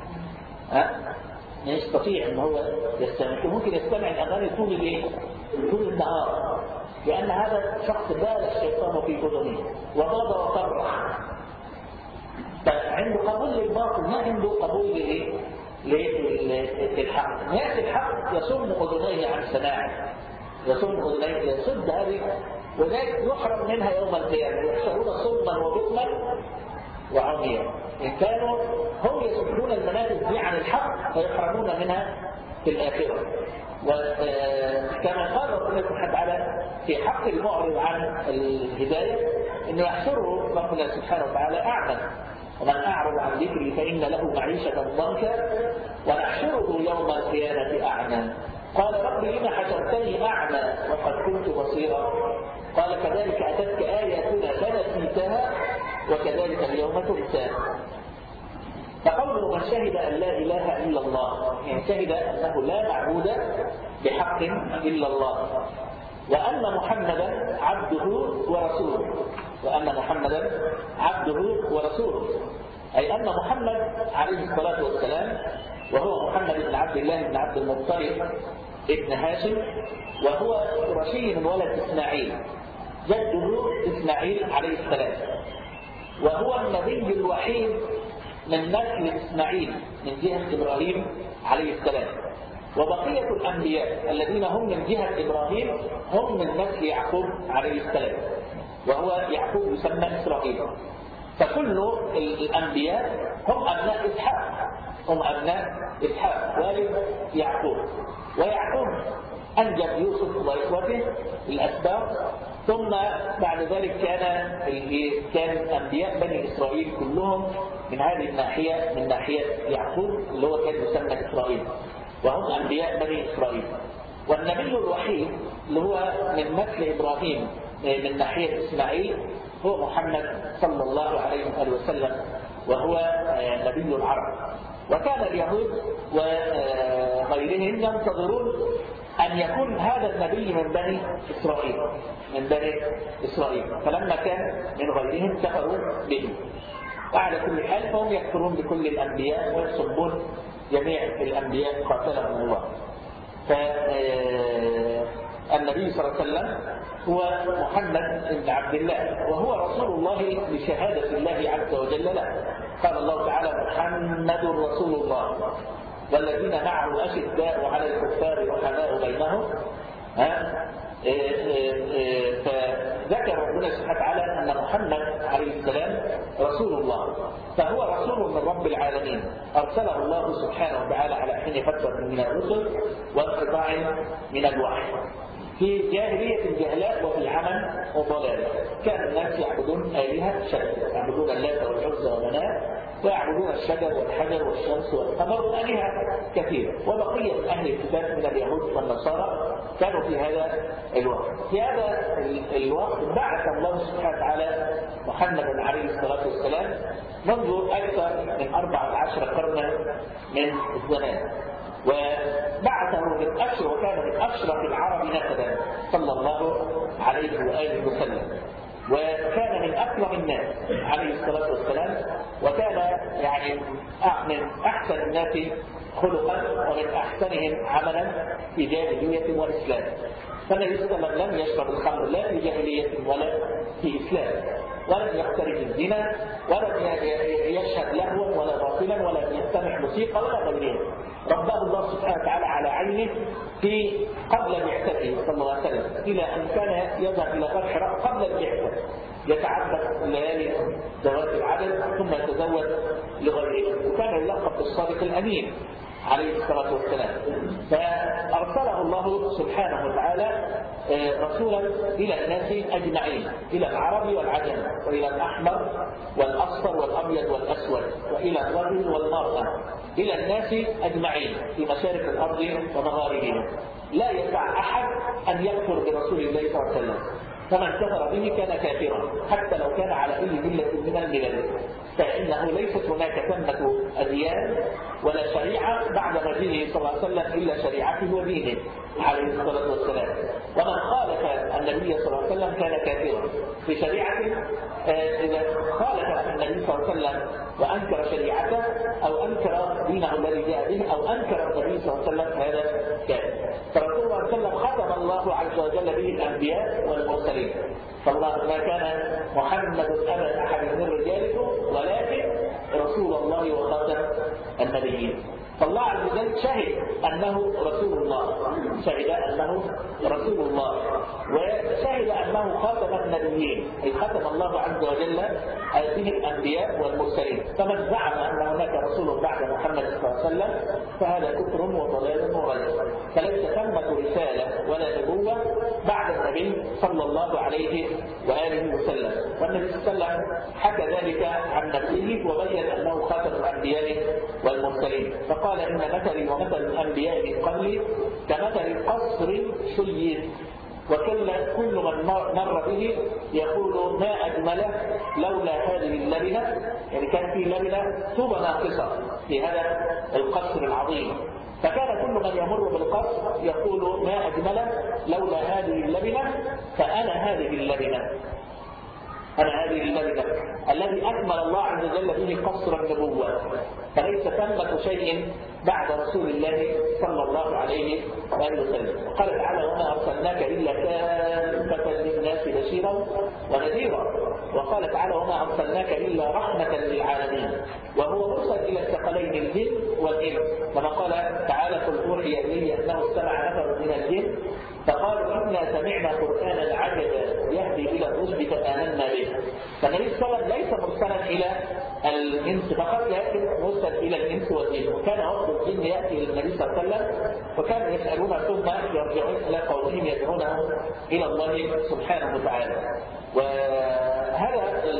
يستطيع ان هو يستمع، ممكن يستمع الاغاني طول النهار، لان هذا شخص بال الشيطان في اذنه وضاد وقرح، فعنده قبول للباطل، ما عنده قبول للحق. ياتي الحق يصم اذنيه عن سماعه، يصم اذنيه، يصد هذه، وذلك يحرم منها يوم القيامه، يحشرون صما وبكما وعميا. إن كانوا هم يصدون المنافذ دي عن الحق فيحرمون منها في الآخرة. وكما قال ربنا سبحانه وتعالى في حق المعرض عن الهداية إنه يحشره ربنا سبحانه وتعالى أعمى، ومن أعرض عن ذكري فإن له معيشة ضنكا ونحشره يوم القيامة أعمى. قال رب لما حشرتني أعمى وقد كنت بصيرا، قال كذلك أتتك آياتنا فنسيتها وكذلك اليوم تنسى. فقوله من شهد أن لا إله إلا الله، يعني شهد أنه لا معبود بحق إلا الله، وأن محمدا عبده ورسوله، وأن محمدا عبده ورسوله، أي أن محمد عليه الصلاة والسلام وهو محمد بن عبد الله بن عبد المطلب ابن هاشم، وهو قرشي من ولد إسماعيل، جده إسماعيل عليه السلام، وهو النبي الوحيد من نسل إسماعيل من جهة إبراهيم عليه السلام. وبقية الأنبياء الذين هم من جهة إبراهيم هم من نسل يعقوب عليه السلام، وهو يعقوب يسمى إسرائيل. فكل الأنبياء هم أبناء إسحاق، هم أبناء إسحاق والد يعقوب، ويعقوب أنجب يوسف وإخوته الأسباط، ثم بعد ذلك كان أنبياء بني إسرائيل كلهم من هذه الناحية، من ناحية يعقوب اللي هو كان يسمى إسرائيل، وهم أنبياء بني إسرائيل. والنبي الوحيد اللي هو من نسل إبراهيم من ناحية إسماعيل هو محمد صلى الله عليه وآله وسلم، وهو نبي العرب. وكان اليهود وغيرهم ينتظرون أن يكون هذا النبي من بني إسرائيل، فلما كان من غيرهم كفروا به. وعلى كل حال فهم يكفرون بكل الأنبياء ويسبون جميع الأنبياء قاتلهم الله. فالنبي صلى الله عليه وسلم هو محمد بن عبد الله، وهو رسول الله لشهادة الله عز وجل له. قال الله تعالى: محمد رسول الله والذين معه أشداء على الكفار رحماء بينهم. فذكر ربنا سبحانه وتعالى أن محمد عليه السلام رسول الله، فهو رسول من رب العالمين، أرسله الله سبحانه وتعالى على حين فترة من الرسل وانقطاع من الوحي، في جاهلية الجهلاء وفي العمل وضلال. كان الناس يعبدون آلهة شتى، يعبدون اللات والعزى ومناة، ويعبدون الشجر والحجر والشمس والقمر وآلهة كثيرة. وبقية أهل الكتاب من اليهود والنصارى كانوا في هذا الوقت. في هذا الوقت بعث الله سبحانه وتعالى محمدا عليه الصلاة والسلام منذ أكثر من 14 قرنا من الزمان، وبعثه من أشرف، وكان من أشرف العرب نسبا صلى الله عليه وآله وسلم، وكان من أكرم الناس عليه الصلاة والسلام، وكان يعني من أحسن الناس خلقا ومن أحسنهم عملا في جاهلية وإسلام. فالنبي صلى الله عليه وسلم لم يشرب الخمر لا في جاهلية ولا في إسلام، ولم يقترف الزنا، ولم يشهد لهوا ولا باطلا، ولم يستمع موسيقى ولا غيره. رباه الله سبحانه وتعالى على عينه في قبل بعثته صلى الله عليه وسلم، إلى أن كان يذهب إلى غار حراء قبل البعثة يتعبد الليالي ذوات العدد ثم يتزوج لغيره، وكان يلقب بالصادق الأمين عليه الصلاة والسلام. فأرسله الله سبحانه وتعالى رسولا إلى الناس أجمعين، إلى العرب والعجم، وإلى الأحمر والأصفر والأبيض والأسود، وإلى الرجل والمرأة، إلى الناس أجمعين في مشارق الأرض ومغاربها. لا يسع أحد أن يكفر برسول الله صلى الله عليه وسلم، فمن كفر به كان كافرا حتى لو كان على أي ملة من الملل، فإنه ليست هناك ثمة أديان ولا شريعة بعد مجيئه صلى الله عليه وسلم إلا شريعته ودينه عليه الصلاة والسلام. ومن خالف النبي صلى الله عليه وسلم كان كافرا في شريعته. إذا خالف النبي صلى الله عليه وسلم وأنكر شريعته أو أنكر دينه الذي جاء به أو أنكر النبي صلى الله عليه وسلم فهذا كافر. فرسول الله صلى الله عليه وسلم ختم الله عز وجل به الأنبياء والمرسلين. فالله ما كان محمد أبا أحد من رجالكم ولكن رسول الله وخاتم النبيين. فالله عز وجل شهد أنه رسول الله، شهد أنه رسول الله، وشهد أنه خاتم النبيين، أي ختم الله عز وجل به الأنبياء والمرسلين. فمن زعم أن هناك رسول بعد محمد صلى الله عليه وسلم فهذا كفر وضلال وغير، فليس ثمة رسالة ولا نبوة بعد النبي صلى الله عليه وآله وسلم. والنبي صلى الله عليه وسلم حكى ذلك عن نفسه وبين أنه خاتم الأنبياء والمرسلين، فقال: إن مثلي ومثل الأنبياء من قبلي كمثل قصر شيد، وكل من مر به يقول ما أجمله لولا هذه اللبنة. يعني كان في لبنة طوبى ناقصة في هذا القصر العظيم، فكان كل من يمر بالقصر يقول ما أجمله لولا هذه اللبنة، فأنا هذه اللبنة، أنا هذه اللبنة الذي أكمل الله عز وجل به قصر النبوة. فليس ثمة شيء بعد رسول الله صلى الله عليه وآله وسلم. وقال تعالى: وما أرسلناك إلا كافة للناس بشيرا ونذيرا. وقال تعالى: وما أرسلناك إلا رحمة للعالمين. وهو مرسل إلى الثقلين الجن والإنس، كما قال تعالى: قل أوحي إلي أنه استمع نفر من الجن فقالوا إنا سمعنا قرآنا عجبا يهدي إلى الرشد فآمنا به. فالنبي صلى الله عليه وسلم ليس مرسلا إلى الإنس فقط، لكن مرسل إلى الإنس والجن. وكان وقت الجن يأتي إلى النبي صلى الله عليه وسلم وكانوا يسألون ثم يرجعون إلى قومهم يدعونهم إلى الله سبحانه وتعالى. وهذا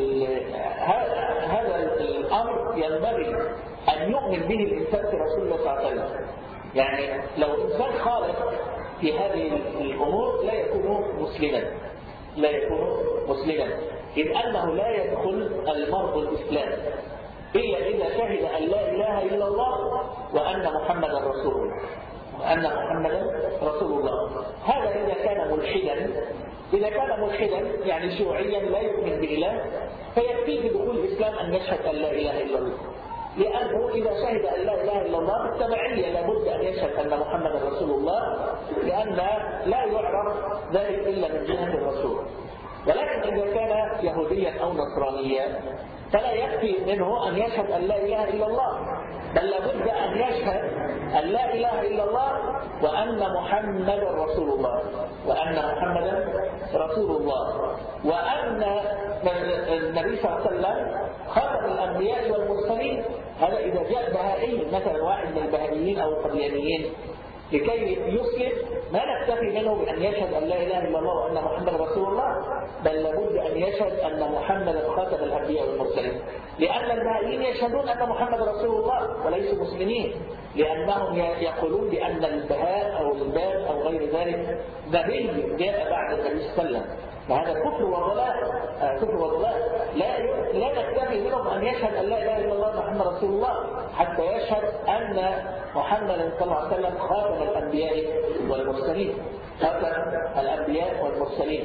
الأمر ينبغي أن يؤمن به الإنسان في رسول الله صلى الله عليه وسلم. يعني لو إنسان خالف في هذه الأمور لا يكون مسلما، إذ أنه لا يدخل المرء الإسلام إلا إذا شهد أن لا إله إلا الله وأن محمدا رسول الله. وأن محمدا رسول الله. هذا إذا كان ملحدا. إذا كان ملحدا يعني شيوعيا لا يؤمن بالله فيكفيه بدخول الإسلام أن يشهد أن لا إله إلا الله، لأنه إذا شهد أن لا إله إلا الله بالتبعية لابد أن يشهد أن محمدا رسول الله، لأن لا يعرف ذلك إلا من جهة الرسول. ولكن إذا كان يهوديا أو نصرانيا فلا يكفي منه أن يشهد أن لا إله إلا الله، بل لابد أن يشهد أن لا إله إلا الله وأن محمدا رسول الله، وأن محمدا رسول الله، وأن النبي صلى الله عليه وسلم خاتم الأنبياء والمرسلين. هذا إذا جاء بهائي مثلا واحد من البهائيين أو القديانيين لكي يسلم ما نكتفي منه بأن يشهد أن لا إله إلا الله وأن محمدا رسول الله، بل لابد أن يشهد أن محمدا خاتم الأنبياء والمرسلين، لأن البهائيين يشهدون أن محمدا رسول الله وليسوا مسلمين، لأنهم يقولون بأن البهاء أو الباب أو غير ذلك نبي جاء بعد النبي صلى الله عليه وسلم، فهذا كفر وضلال. كفر وضلال. لا نكتفي منهم أن يشهد أن لا إله إلا الله محمد رسول الله حتى يشهد أن محمدا صلى الله عليه وسلم خاتم الأنبياء والمرسلين. خاتم الأنبياء والمرسلين.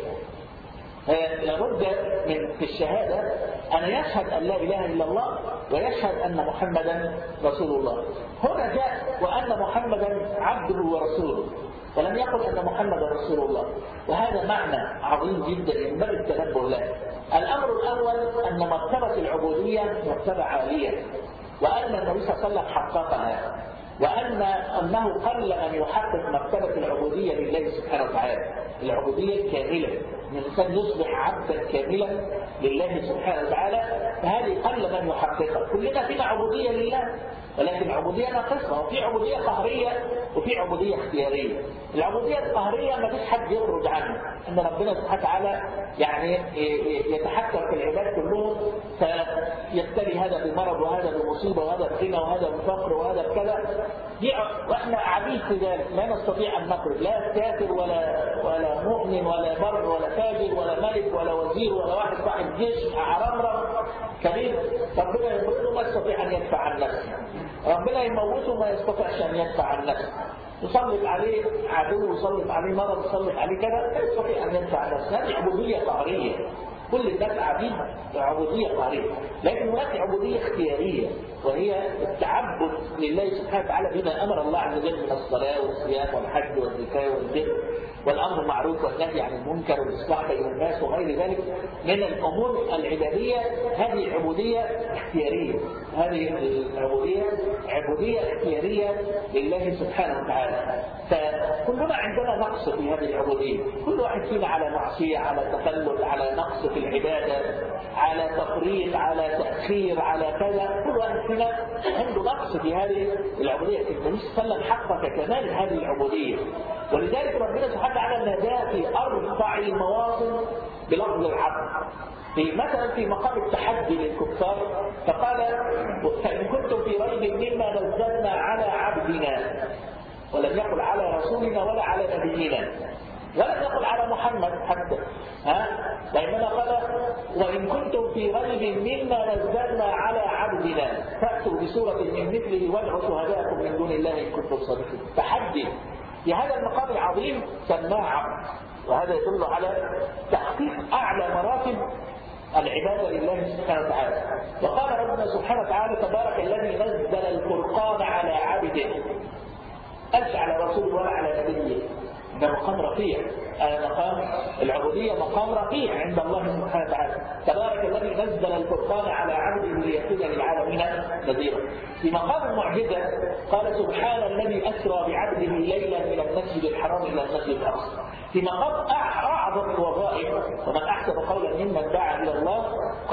لابد من في الشهادة أن يشهد أن لا إله إلا الله ويشهد أن محمدا رسول الله. هنا جاء وأن محمدا عبده ورسوله، ولم يقل أن محمدا رسول الله، وهذا معنى عظيم جدا ينبغي التنبه له. الأمر الأول أن مرتبة العبودية مرتبة عالية، وأن النبي صلى الله عليه وسلم حققها، وأنه قل أن يحقق مرتبة العبودية لله سبحانه وتعالى، العبودية الكاملة، أن الإنسان يصبح عبدا كاملا لله سبحانه وتعالى، فهذه قل من يحققها. كلنا فينا عبودية لله، ولكن عبودية ناقصة، وفي عبودية قهرية وفي عبودية اختيارية. العبودية القهرية ما فيش حد يخرج عنها، أن ربنا سبحانه وتعالى يعني يتحكم في العباد كلهم، فيبتلي هذا بمرض وهذا بمصيبة وهذا بغنى وهذا بفقر وهذا بكذا، واحنا عبيد في ذلك، لا نستطيع أن نخرج، لا كافر ولا مؤمن ولا بر ولا فاجر ولا ملك ولا وزير ولا واحد صاحب جيش عرمرم كبير ربنا يمرضه ما يستطيع أن يدفع عن نفسه، ربنا يموته ما يستطيعش أن يدفع عن نفسه، يسلط عليه عدو، يسلط عليه مرض، يسلط عليه كذا، لا يستطيع أن يدفع عن نفسه. هذه عبودية قهرية، كل الناس عبيد عبودية قهرية. لكن هناك عبودية اختيارية، وهي التعبد لله سبحانه وتعالى بما أمر الله عز وجل من الصلاة والصيام والحج والزكاة والبر والأمر بالمعروف والنهي عن المنكر والإصلاح بين الناس وغير ذلك من الأمور العبادية. هذه العبودية اختيارية، هذه العبودية عبودية اختيارية لله سبحانه وتعالى. فكلنا عندنا نقص في هذه العبودية، كل واحد فينا على معصية، على تخلف، على نقص في العبادة، على تفريط، على تأخير، على كذا، كل واحد فينا عنده نقص في هذه العبودية. النبي صلى الله عليه وسلم حقق كمال هذه العبودية، ولذلك ربنا سبحانه وتعالى ناداه في أرفع المواطن بلفظ العبد. مثلا في مقام التحدي للكفار فقال: فإن كنتم في ريب مما نزلنا على عبدنا، ولم يقل على رسولنا ولا على نبينا، ولم يقل على محمد حتى، وإنما قال: وإن كنتم في ريب مما نزلنا على عبدنا فأتوا بسورة من مثله وادعوا شهداءكم من دون الله إن كنتم صادقين. تحدي في هذا المقام العظيم سماه عبد، وهذا يدل على تحقيق أعلى مراتب العبادة لله سبحانه وتعالى. وقال ربنا سبحانه وتعالى: تبارك الذي نزل الفرقان على عبده، ألش على رسول ولا على نبيه. ده مقام رفيع، مقام العبودية مقام رفيع عند الله سبحانه وتعالى. تبارك الذي نزل الفرقان على عبده ليكون للعالمين نذيرا. في مقام المعجزة قال: سبحان الذي أسرى بعبده ليلا من المسجد الحرام إلى المسجد الأقصى. في مقام أعظم الوظائف: ومن أحسن قولا ممن دعا إلى الله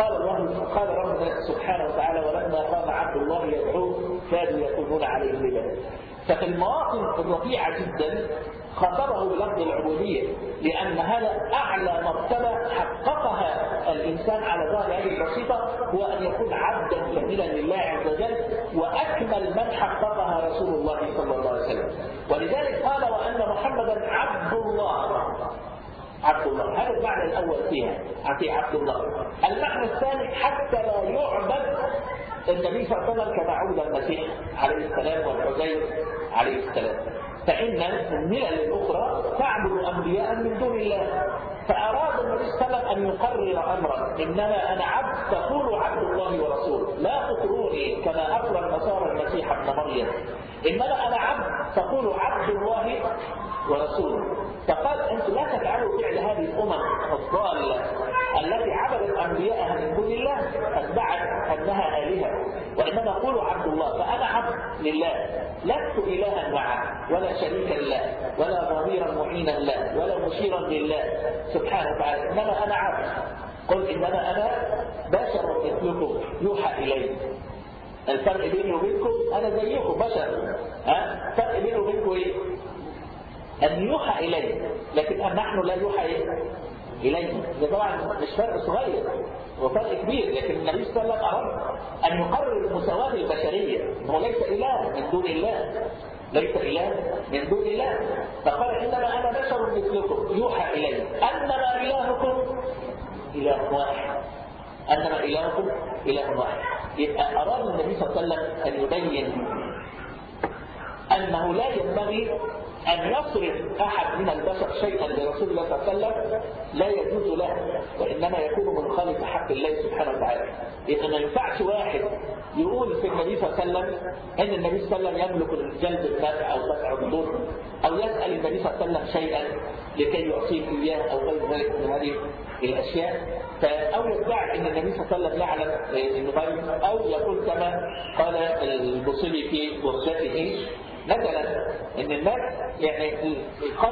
قال ربنا سبحانه وتعالى: ولما قام عبد الله يدعوه كادوا يكونون عليه لبدا. ففي المواطن الرفيعة جدا خاطبه بلفظ العبودية، لأن هذا أعلى مرتبة حققها الإنسان على ظهر هذه البسيطة، هو أن يكون عبدا كاملا لله عز وجل، وأكمل من حققها رسول الله صلى الله عليه وسلم. ولذلك قال: وأن محمدا عبد الله. عبد الله، هذا المعنى الأول فيها، في عبد الله. المعنى الثاني: حتى لا يعبد النبي صلى الله عليه وسلم كما عبد المسيح عليه السلام والعزير عليه السلام. فإن الملل الأخرى تعبد أنبياء من دون الله. فأراد النبي صلى الله عليه وسلم أن يقرر أمرا: إنما أنا عبد فقولوا عبد الله ورسوله، لا تطروني كما أطرى النصارى المسيح ابن مريم، إنما أنا عبد فقولوا عبد الله ورسوله. فقال: أنتم لا تفعلوا فعل هذه الأمم الضالة التي عبدت أنبياءها من دون الله أتبعت أنها آلهة، وإنما قولوا عبد الله، فأنا عبد لله، لست إلها معه ولا شريكا له ولا ظهيرا معينا له ولا مشيرا لله سبحانه وتعالى، إنما أنا عبد. قل إنما أنا بشر مثلكم يوحى إلي. الفرق بيني وبينكم أنا زيكم بشر. الفرق بيني وبينكم إيه؟ أن يوحى إلي، لكن نحن لا يوحى إلينا. ده طبعا مش فرق صغير، هو فرق كبير، لكن النبي صلى الله عليه وسلم أراد أن يقرر مساواة البشرية. هو ليس إله من دون الله، ليس إله من دون الله. فقال: إنما أنا بشر مثلكم يوحى إلي أنما إلهكم إله واحد، أنما إلهكم إله واحد. يبقى أراد النبي صلى الله عليه وسلم أن يبين أنه لا ينبغي أن يصرف أحد من البشر شيئا لرسول الله صلى الله عليه وسلم، لا يجوز له، وإنما يكون من خالص حق الله سبحانه وتعالى. إذا ما ينفعش واحد يقول في النبي صلى الله عليه وسلم أن النبي صلى الله عليه وسلم يملك جلب النفع أو دفع الضر، أو يسأل النبي صلى الله عليه وسلم شيئا لكي يعطيه إياه أو غير ذلك من هذه الأشياء، أو يدعي أن النبي صلى الله عليه وسلم يعلم الغيب، أو يقول كما قال البصري في برجته مثلا ان الناس يعني قد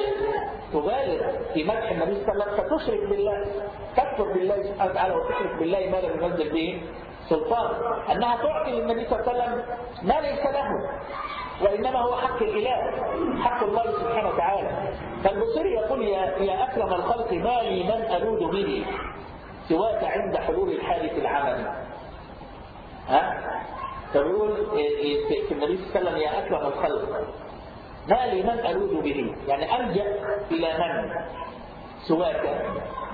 تبالغ في مدح النبي صلى الله عليه وسلم فتشرك بالله، تكفر بالله سبحانه وتعالى وتشرك بالله ما لم ينزل به سلطان، انها تعطي للنبي صلى الله عليه وسلم ما ليس له، وانما هو حق الاله، حق الله سبحانه وتعالى. فالبصري يقول: يا اكرم الخلق ما لي من الوذ به سواك عند حلول الحادث العملي. فبيقول في النبي صلى الله عليه وسلم: يا أكرم الخلق ما لي من ألوذ به، يعني ألجأ إلى من سواك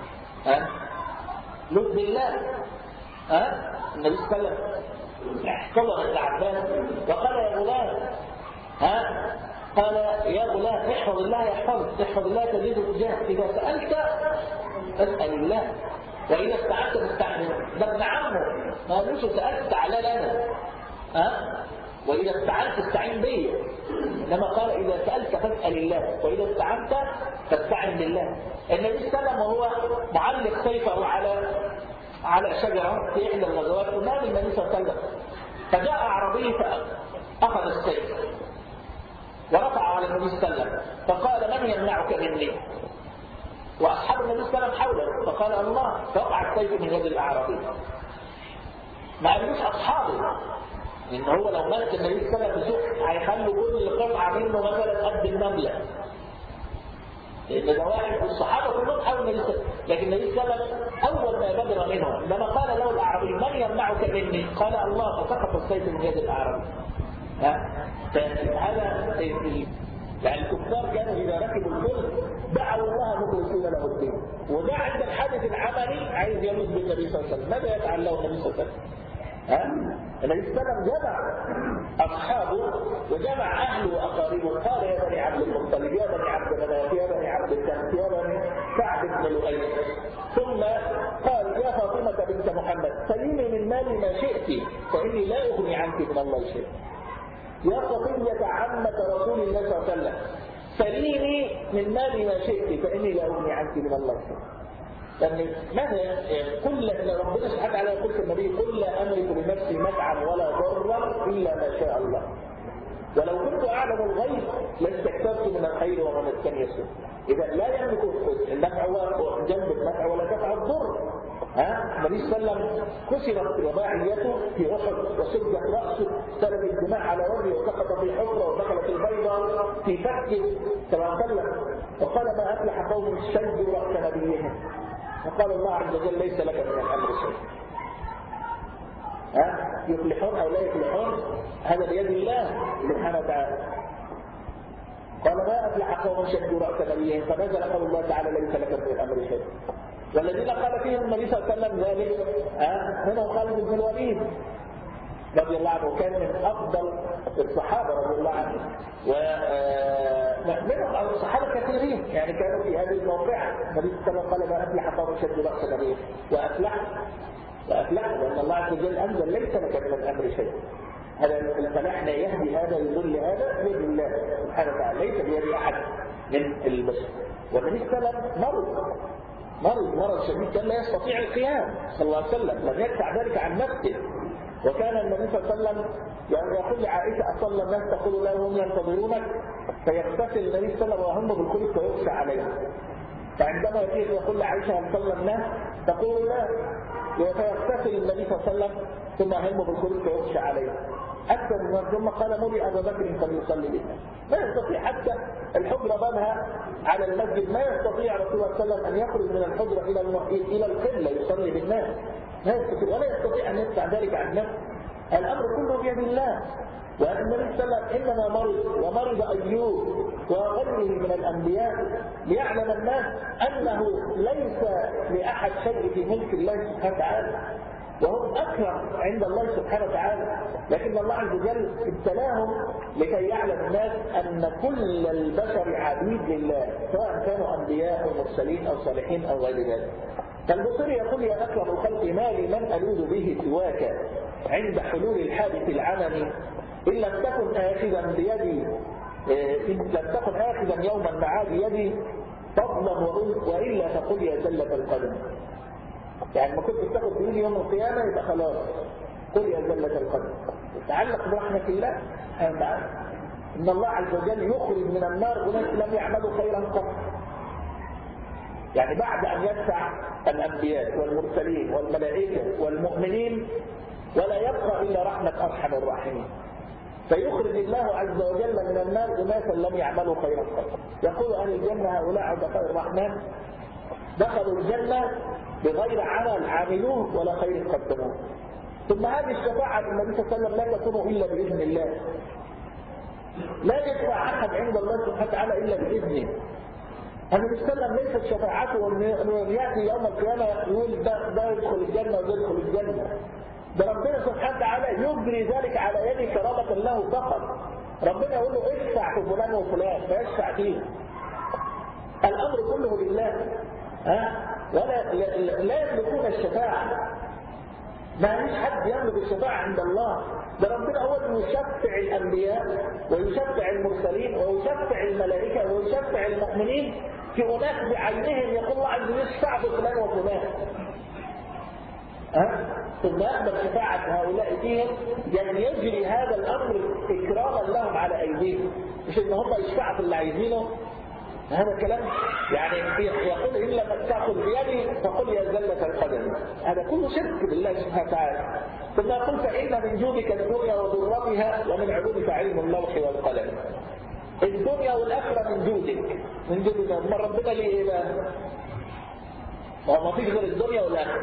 لذ بالله. النبي صلى الله عليه وسلم احتضر ابن عباس وقال: يا غلام قال: يا غلام احفظ الله يحفظك، احفظ الله تجده تجاهك، إذا سألت فاسأل الله، وإذا استعنت فاستعن. ده ابن عمه ما قالوش سألت تعالى لنا، وإذا استعنت استعين بي، إنما قال: إذا سألت فاسأل الله، وإذا استعنت فاستعن بالله. النبي صلى الله عليه وسلم وهو معلق سيفه على شجرة في إحدى الغزوات أمام النبي صلى الله عليه وسلم، فجاء أعرابي فأخذ السيف ورفع على النبي صلى الله عليه وسلم، فقال: من يمنعك مني؟ وأصحاب النبي صلى الله عليه وسلم حوله، فقال: الله، فوقع السيف من يد الأعرابي. ما قالوش أصحابه، إن هو لو ملك النبي صلى الله عليه وسلم في سوق هيخلوا كل قطعة منه مثلا قد النملة، لأن ده واحد والصحابة كلهم حول النبي صلى الله عليه وسلم، لكن النبي صلى الله عليه وسلم أول ما بدر منهم لما قال له الأعرابي: من يمنعك مني؟ قال: الله، فسقط السيف من يد الأعرابي. فهذا يعني الكفار كانوا إذا ركبوا الفلك دعوا الله مخلصين له الدين، وده عند الحادث العملي عايز يموت بالنبي صلى الله عليه وسلم. ماذا يفعل له النبي صلى الله عليه وسلم؟ النبي صلى الله عليه وسلم جمع أصحابه وجمع أهله وأقاربه، قال: يا بني عبد المطلب، يا بني عبد مناف، يا بني عبد الشمس، يا بني كعب بن لؤي، ثم قال: يا فاطمة بنت محمد سليني من مالي ما شئت فإني لا أغني عنك من الله شيء. يا صفية عمة رسول الله صلى الله عليه وسلم سليني من مالي ما شئت فإني لا أغني عنك من الله شيء. لأن ماذا كل ربنا سبحانه وتعالى يقول في النبي: قل لا أملك لنفسي نفعا ولا ضرا إلا ما شاء الله، ولو كنت أعلم الغيب لاستكثرت من الخير وما مسني السوء. إذا لا يملك النفع جنب النفع ولا دفع الضر. النبي صلى الله عليه وسلم كسرت رباعيته في أحد وسجت رأسه، سلب الدماء على وجهه وسقط في حفرة ودخلت البيضة في فكه كما وسلم، وقال: ما أفلح قوم شجوا رأس نبيهم. فقال الله عز وجل: ليس لك من الأمر شيء. يفلحون أو لا يفلحون هذا بيد الله سبحانه وتعالى. قال: ما أفلح قوم شجوا رأس نبيهم، فنزل قول الله تعالى: ليس لك من الأمر شيء. والذين قال فيهم النبي صلى الله عليه وسلم ذلك منهم خالد بن الوليد، رضي الله عنه كان من أفضل الصحابة رضي الله عنه، ومنهم الصحابة كثيرين يعني كانوا في هذه الموقعة. النبي صلى الله عليه وسلم قال ما أفلح قوم شدوا بأس نبيه وأفلح لأن الله عز وجل أنزل ليس لك من الأمر شيء. هذا الفلاح لا يهدي هذا يضل هذا بيد الله سبحانه وتعالى، ليس بيد أحد من البشر. والنبي صلى الله عليه وسلم مرض شديد كان لا يستطيع القيام صلى الله عليه وسلم، لم يدفع ذلك عن نفسه. وكان النبي صلى الله عليه وسلم يعني يقول لعائشة أصلى الناس تقول له هم ينتظرونك، فيغتسل النبي صلى الله عليه وسلم وهم بالخلق ويخشى عليه. فعندما يقول لعائشة هل صلى الناس تقول لا، فيغتسل النبي صلى الله عليه وسلم ثم هم بالخلق ويخشى عليه. أكثر من ثم قال مري أبا بكر فليصلي بنا. ما يستطيع حتى الحجرة بابها على المسجد، ما يستطيع رسول الله صلى الله عليه وسلم أن يخرج من الحجرة إلى القبلة يصلي بالناس، ما يستطيع ولا يستطيع أن يدفع ذلك عن نفسه. الأمر كله بيد الله. وأن النبي صلى الله عليه وسلم إنما ومرض أيوب وغيره من الأنبياء ليعلم الناس أنه ليس لأحد شيء في ملك الله سبحانه وتعالى، وهم أكرم عند الله سبحانه وتعالى، لكن الله عز وجل ابتلاهم لكي يعلم الناس أن كل البشر عبيد لله، سواء كانوا أنبياء أو مرسلين أو صالحين أو غير ذلك. فالبصير يقول يا أكرم الخلق ما لي من ألوذ به سواك عند حلول الحادث العمم، إن لم تكن آخذا بيدي إن لم تكن آخذا يوم المعاد يدي فضلا وإلا فقل يا زلة القدم. يعني ما كنت تاخد بإيدي يوم القيامة يبقى خلاص قل يا زلة القدم. تعلق برحمة الله إن الله عز وجل يخرج من النار أناس لم يعملوا خيرا قط. يعني بعد أن يدفع الأنبياء والمرسلين والملائكة والمؤمنين ولا يبقى إلا رحمة أرحم الراحمين، فيخرج الله عز وجل من النار أناسا لم يعملوا خيرا قط. يقول أهل الجنة هؤلاء عباد الرحمن دخلوا الجنة بغير عمل عاملوه ولا خير قدموه. ثم هذه الشفاعة النبي صلى الله عليه وسلم لا تكون إلا بإذن الله، لا يشفع أحد عند الله سبحانه وتعالى إلا بإذنه. النبي صلى الله عليه وسلم ليست شفاعته أن يأتي يوم القيامة يقول ده يدخل الجنة وده يدخل الجنة، ده ربنا سبحانه وتعالى يجري ذلك على يد كرامة له فقط. ربنا يقول له اشفع في فلان وفلان فيشفع فيه. الأمر كله لله، ولا لا يملكون الشفاعة، ما فيش حد يملك الشفاعة عند الله. ده ربنا هو اللي يشفع الأنبياء ويشفع المرسلين ويشفع الملائكة ويشفع المؤمنين في أناس بعينهم يقول الله عز وجل اشفع في فلان وفلان. ثم يقبل شفاعة هؤلاء فيهم، يعني يجري هذا الأمر إكراما لهم على أيديهم، مش إن هم يشفعوا في اللي عايزينه. هذا كلام يعني يقول إن لم تأخذ بيدي فقل يا زلة القدم، هذا كله شرك بالله سبحانه وتعالى. ثم يقول فإن من جودك الدنيا وضرتها ومن عبودك علم اللوح والقلم. الدنيا والآخرة من جودك، من جودك. ما ربنا ليه إيه بقى؟ ما فيش غير الدنيا والآخرة،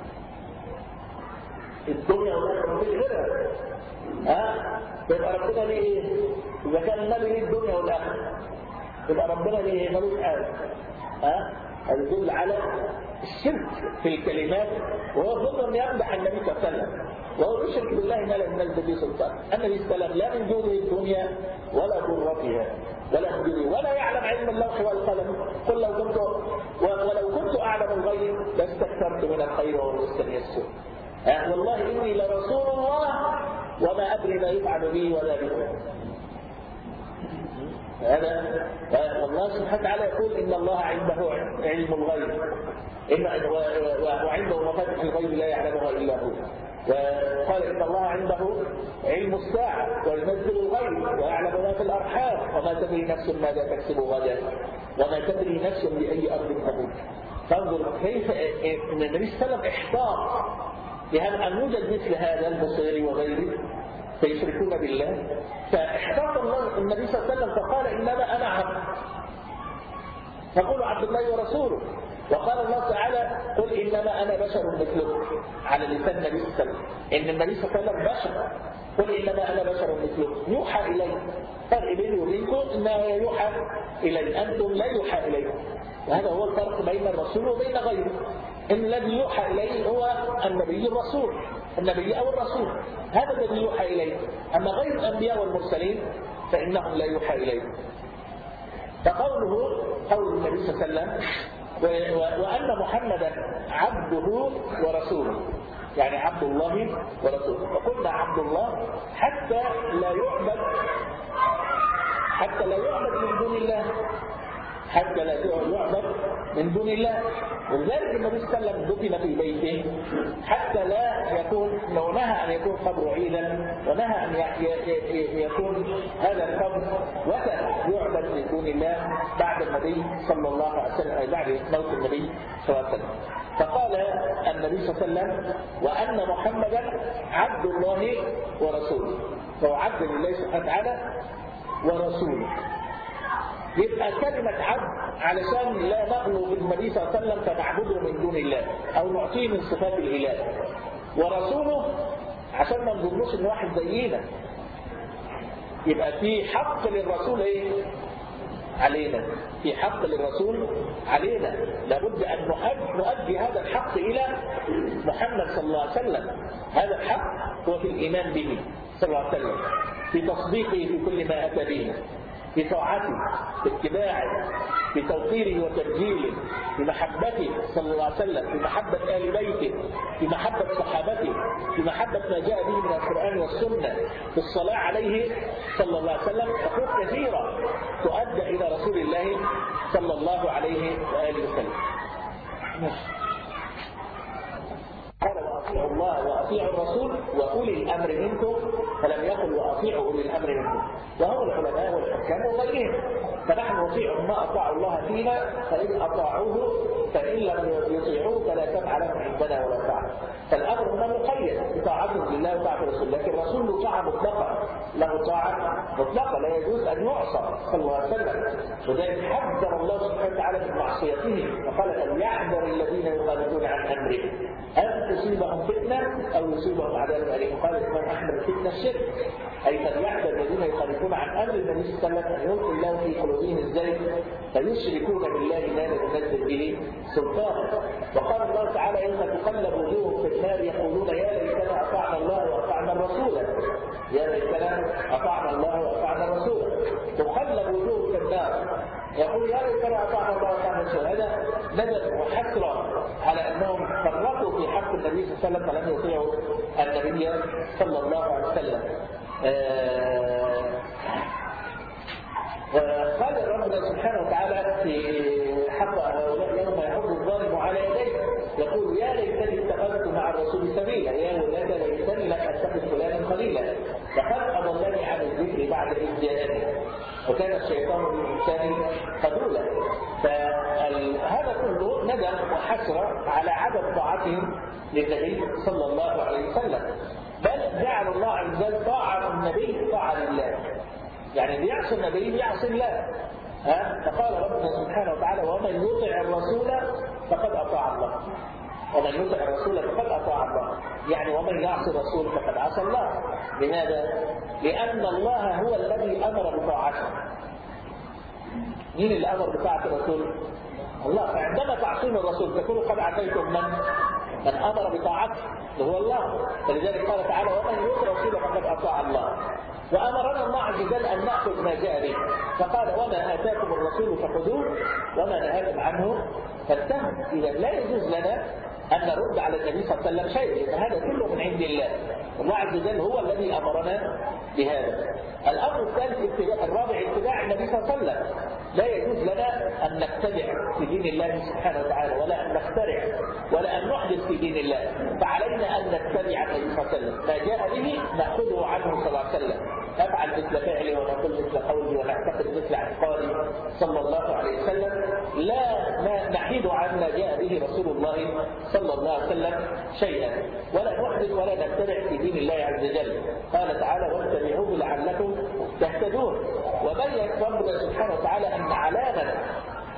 الدنيا والآخرة ما فيش غيرها. يبقى ربنا ليه إيه؟ إذا كان النبي ليه الدنيا والآخرة يبقى ربنا ليه ملوش حاجة. يدل على الشرك في الكلمات، وهو ظن أن يمدح النبي صلى الله عليه وسلم وهو يشرك بالله ما لم ينزل به سلطان. النبي صلى الله عليه وسلم لا من جوده الدنيا ولا ضرتها ولا من ولا يعلم علم اللوح والقلم. قل ولو كنت أعلم الغيب لاستكثرت من الخير ومسني السوء. والله إني لرسول الله وما أدري ما يفعل بي ولا بكم. هذا الله سبحانه وتعالى يقول إن الله عنده علم الغيب وعنده مفاتيح الغيب لا يعلمها إلا هو. وقال إن الله عنده علم الساعة وينزل الغيب ويعلم ما في الأرحام وما تدري نفس ماذا تكسب غدا وما تدري نفس بأي أرض تموت. فانظر كيف إن النبي صلى الله عليه وسلم احتار لهذا أن يوجد مثل هذا البصير وغيره فيشركون بالله. فاحتاط الله النبي صلى الله عليه وسلم فقال إنما أنا عبد، فقول عبد الله ورسوله. وقال الله تعالى قل إنما أنا بشر مثلكم على لسان النبي صلى الله عليه وسلم، إن النبي صلى الله عليه وسلم بشر. قل إنما أنا بشر مثلكم يوحى إلي. فرق بيني وبينكم إنه يوحى إلي، أنتم لا يوحى إليكم. وهذا هو الفرق بين الرسول وبين غيره. إن الذي يوحى إليه هو النبي الرسول، النبي أو الرسول، هذا الذي يوحى إليه. أما غير الأنبياء والمرسلين فإنهم لا يوحى إليه. فقوله قول النبي صلى الله عليه وسلم وأن محمدا عبده ورسوله، يعني عبد الله ورسوله. وقلنا عبد الله حتى لا يعبد من دون الله، حتى لا يعبد من دون الله. ولذلك النبي صلى الله عليه وسلم دفن في بيته حتى لا يكون، لو نهى أن يكون قبره عيدا، ونهى أن يكون هذا القبر وثن يعبد من دون الله بعد النبي صلى الله عليه وسلم، أي بعد موت النبي صلى الله عليه وسلم. فقال النبي صلى الله عليه وسلم وأن محمدا عبد الله ورسوله، فهو عبد لله سبحانه وتعالى ورسوله. يبقى كلمة عبد علشان لا نغلو بالنبي صلى الله عليه وسلم فنعبده من دون الله أو نعطيه من صفات الإله، ورسوله عشان ما نظنوش إن واحد زينا. يبقى في حق للرسول إيه؟ علينا، في حق للرسول علينا، لابد أن نؤدي هذا الحق إلى محمد صلى الله عليه وسلم. هذا الحق هو في الإيمان به صلى الله عليه وسلم، في تصديقه في كل ما أتى به، في طاعته، في اتباعه، في توقيره وتبجيله، في محبته صلى الله عليه وسلم، في محبة آل بيته، في محبة صحابته، في محبة ما جاء به من القرآن والسنة، في الصلاة عليه صلى الله عليه وسلم. حقوق كثيرة تؤدى إلى رسول الله صلى الله عليه وآله وسلم. قال وأطيعوا الله وأطيعوا الرسول وأولي الأمر منكم، فلم يقل وأطيعوا أولي الأمر منكم، وهم العلماء والحكام وغيرهم. فنحن نطيع ما أطاع الله فينا، فإن أطاعوه، فإن لم يطيعوه فلا تبع لهم عندنا ولا طاعة. فالأمر هنا مقيد بطاعته لله وطاعة الرسول، لكن الرسول له طاعة مطلقة، له طاعة مطلقة لا يجوز أن يعصى صلى الله عليه وسلم. وذلك حذر الله سبحانه وتعالى من معصيته، وقال فليحذر الذين يخالفون عن أمره أن تصيبهم فتنة أو يصيبهم عذاب أليم. قال الإمام أحمد الفتنة الشرك، أي فليحذر الذين يخالفون عن أمر النبي صلى الله عليه وسلم أن يلقي الله في قلوبهم الزيغ فيشركون بالله ما لم ينزل به سلطانا. وقال الله تعالى يوم تقلب وجوههم في النار يقولون يا ليتنا أطعنا الله وأطعنا الرسول، يا ليتنا أطعنا الله وأطعنا الرسول. تقلب وجوههم في النار يقول يا ليتنا أطعنا الله وأطعنا الرسول. هذا ندم وحسرة على أنهم فرطوا في حق النبي صلى الله عليه وسلم فلم يطيعوا النبي صلى الله عليه وسلم. وقال ربنا سبحانه وتعالى في حق هؤلاء يوم يعض الظالم على يديه يقول يا ليتني اتخذت مع الرسول سبيلا، يا ولاد ليتني لم اتخذ فلانا خليلا لقد اضلني عن الذكر بعد اذ جاءني وكان الشيطان للانسان خذولا. فهذا كله ندم وحسره على عدم طاعتهم للنبي صلى الله عليه وسلم، بل جعل الله عز وجل طاعه النبي طاعه لله، يعني اللي يعصي النبي بيعصي الله. فقال ربنا سبحانه وتعالى ومن يطع الرسول فقد اطاع الله، ومن يطع الرسول فقد اطاع الله، يعني ومن يعصي الرسول فقد عصى الله. لماذا؟ لان الله هو الذي امر بطاعته. مين اللي امر بطاعه الرسول؟ الله. فعندما تعصون الرسول تكونوا قد عصيتم من امر بطاعته اللي هو الله. فلذلك قال تعالى ومن يطع الرسول فقد اطاع الله. وأمرنا الله عز وجل أن نأخذ ما جاء به، فقال وما آتاكم الرسول فخذوه وما نهاكم عنه فانتهوا. إذا لا يجوز لنا أن نرد على النبي صلى الله عليه وسلم شيء، فهذا كله من عند الله. الله عز وجل هو الذي أمرنا بهذا. الأمر الثالث الرابع اتباع النبي صلى الله عليه وسلم. لا يجوز لنا أن نبتدع في دين الله سبحانه وتعالى، ولا أن نخترع، ولا أن نحدث في دين الله. فعلينا أن نتبع النبي صلى الله عليه وسلم، ما جاء به نأخذه عنه صلى الله عليه وسلم، نفعل مثل فعله ونقول مثل قوله ونعتقد مثل اعتقاده صلى الله عليه وسلم، لا نحيد عن ما جاء به رسول الله صلى الله عليه وسلم شيئا، ولا نحدث ولا نبتدع في دين الله عز وجل. قال تعالى واتبعوه لعلكم تهتدون. وبين ربنا سبحانه وتعالى أن علامة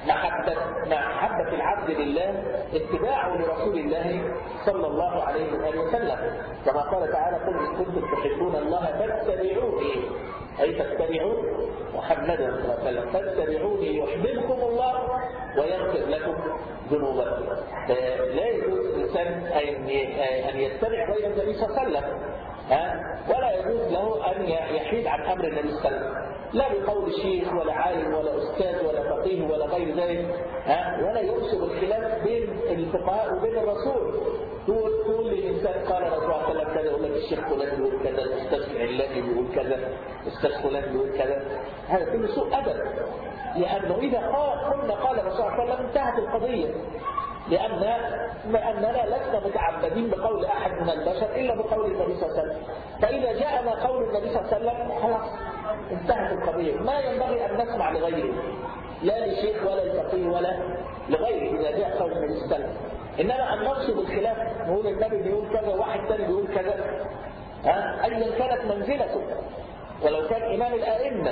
محبة العبد لله اتباعه لرسول الله صلى الله عليه وآله وسلم، كما قال تعالى: قل إن كنتم تحبون الله فاتبعوني، أي فاتبعوا محمدا صلى الله عليه وسلم، فاتبعوني يحببكم الله ويغفر لكم ذنوبكم. لا يجوز الإنسان أن يتبع غير النبي صلى الله عليه وسلم، ولا يجوز له أن يحيد عن أمر النبي صلى الله عليه وسلم، لا بقول شيخ ولا عالم ولا أستاذ ولا فقيه ولا غير ذلك، ولا ينشر الخلاف بين الفقهاء وبين الرسول. تقول للإنسان قال الرسول صلى الله عليه وسلم كذا، يقول لك الشيخ فلان بيقول كذا، الأستاذ علاني بيقول كذا، الأستاذ فلان بيقول كذا. هذا كله سوء أدب، لأنه إذا قلنا قال الرسول صلى الله عليه وسلم انتهت القضية، لأننا لسنا متعبدين بقول أحد من البشر إلا بقول النبي صلى الله عليه وسلم. فإذا جاءنا قول النبي صلى الله عليه وسلم خلاص انتهت القضية، ما ينبغي أن نسمع لغيره، لا لشيخ ولا لفقيه ولا لغيره إذا جاء قول النبي صلى الله عليه وسلم. إنما أن نقصد الخلاف، نقول النبي بيقول كذا واحد ثاني بيقول كذا، أيا كانت منزلته، ولو كان إمام الأئمة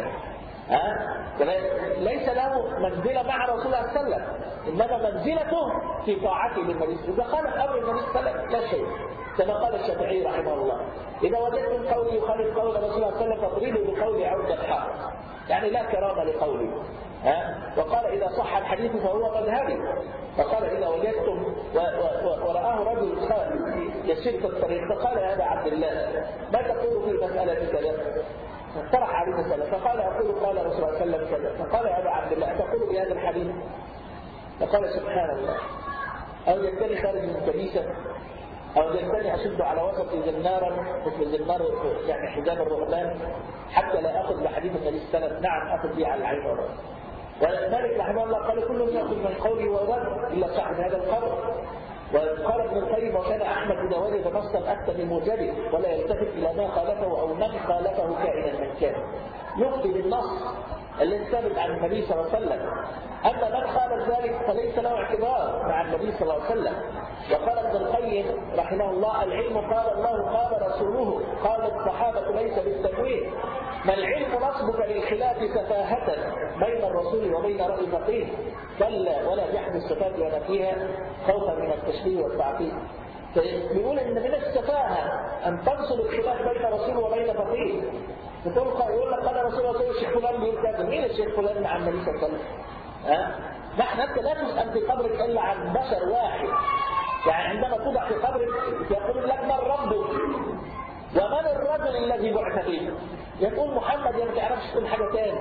ليس له منزلة مع رسول الله صلى الله عليه وسلم، إنما منزلته في طاعته للنبي. إذا خالف أمر النبي صلى الله عليه وسلم لا شيء، كما قال الشافعي رحمه الله: إذا وجدتم قولي يخالف قول رسول الله صلى الله عليه وسلم فاضربوا بقولي عود الحق، يعني لا كرامة لقولي. وقال: إذا صح الحديث فهو مذهبي. فقال: إذا وجدتم ورآه رجل يسير في الطريق فقال: يا أبا عبد الله ما تقول في مسألة كذا؟ طرح عليه مسألة فقال: أقول قال رسول الله صلى الله عليه وسلم كذا. فقال: يا أبا عبد الله تقول بهذا الحديث؟ فقال: سبحان الله، أو يجتني خارج من كنيسة، أو يجتني أشد على وسط زنارا مثل زنار يعني حزام الرهبان حتى لا أخذ بحديث النبي صلى الله عليه وسلم. نعم أخذ به على العين والرأس. ومالك رحمه الله قال: كل يأخذ من قولي وورد إلا صاحب هذا القول. وقال ابن القيم: وكان أحمد إذا وجد نصا أتى بموجبه ولا يلتفت إلى ما خالفه أو من خالفه كائنا من كان، يفتي بالنص الذي ثابت عن النبي صلى الله عليه وسلم. أما من خالف ذلك فليس له اعتبار مع النبي صلى الله عليه وسلم. وقال ابن القيم رحمه الله: العلم قال الله قال رسوله قال الصحابة ليس بالتمويه، ما العلم نصبك للخلاف سفاهة بين الرسول وبين رأي فقيه، كلا ولا جحد الصفات ونفيها خوفا من التشبيه والتعطيل. فيقول ان من السفاهة ان تنصب الخلاف بين رسول وبين فقيه، يقول لك قال رسول الله الشيخ فلان بيقول كذا، مين الشيخ فلان عن النبي صلى الله عليه وسلم؟ نحن انت لا تسأل في قبرك الا عن بشر واحد، يعني عندما توضع في قبرك يقول لك من ربك ومن الرجل الذي بعث فيه، يقول محمد ما تعرفش تقول حاجه ثاني،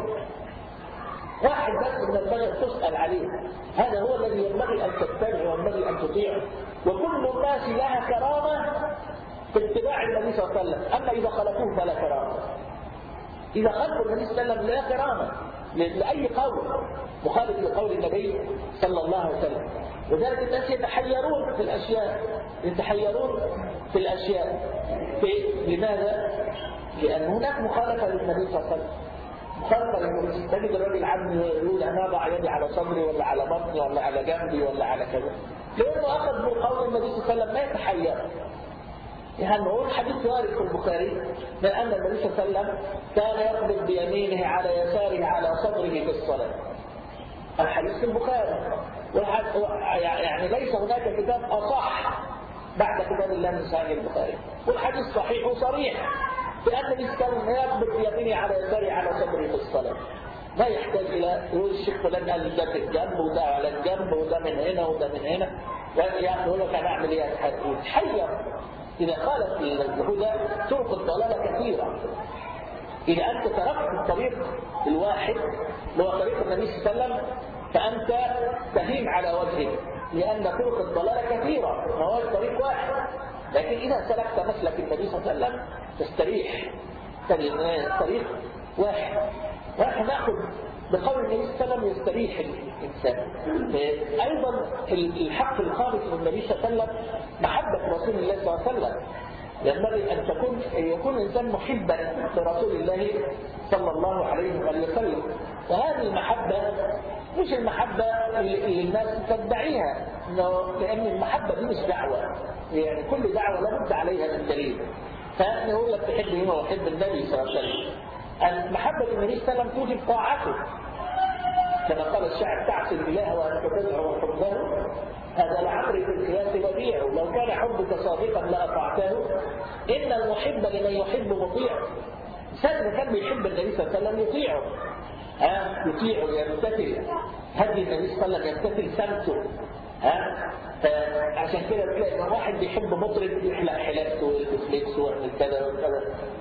واحد بس من البشر تسأل عليه، هذا هو الذي ينبغي أن تتبعه وينبغي أن تطيعه. وكل الناس لها كرامة في اتباع النبي صلى الله عليه وسلم، أما إذا خالفوه فلا كرامة. إذا خالفوا النبي صلى الله عليه وسلم لا كرامة لأي قول مخالف لقول النبي صلى الله عليه وسلم. وذلك الناس يتحيرون في الأشياء. لماذا؟ لأن هناك مخالفة للنبي صلى الله عليه وسلم، مخالفة للنبي. تجد الرجل عم يقول أنا أضع يدي على صدري ولا على بطني ولا على جنبي ولا على كذا، لأنه أخذ من قول النبي صلى الله عليه وسلم ما يتحير. يعني هو الحديث وارد في البخاري من أن النبي صلى الله عليه وسلم كان يقبض بيمينه على يساره على صدره في الصلاة. الحديث في البخاري، يعني ليس هناك كتاب أصح بعد كتاب الله من صحيح البخاري، والحديث صحيح وصريح بأن النبي كان يقبض بيمينه على يساره على صدره في الصلاة. ما يحتاج إلى يقول الشيخ فلان قال ده في الجنب وده على الجنب وده من هنا وده من هنا، يقول لك أنا أعمل إيه؟ يتحير. إذا خالف الهدى طرق الضلالة كثيرة. إذا أنت تركت الطريق الواحد اللي هو طريق النبي صلى الله عليه وسلم فأنت تهيم على وجهك، لأن طرق الضلالة كثيرة، ما هو طريق واحد. لكن إذا سلكت مسلك النبي صلى الله عليه وسلم تستريح، طريق واحد نأخذ بقول النبي صلى الله عليه وسلم يستريح الإنسان. أيضا الحق الخالص من النبي صلى الله عليه وسلم محبة رسول الله صلى الله عليه وسلم. ينبغي أن يكون الإنسان محبا لرسول الله صلى الله عليه وسلم. وهذه المحبة مش المحبة اللي الناس تدعيها، لأن المحبة دي مش دعوة، يعني كل دعوة لابد عليها من دليل. فأنا أقول لك تحب هنا وحب النبي صلى الله عليه وسلم. المحبة للنبي صلى الله عليه وسلم توجب طاعته، كما قال الشاعر تعصي الإله وأنت تدعو حبه هذا لعمري في القياس بديع لو كان حبك صادقا لأطعته إن المحب لمن يحب مطيع. سلم كان بيحب النبي صلى الله عليه وسلم يطيعه يطيعه يمتثل هدي النبي صلى الله عليه وسلم يمتثل سمته فعشان كده تلاقي ان واحد بيحب مطرب يحلق حلاقته ويلبس لبسه ويعمل كذا وكذا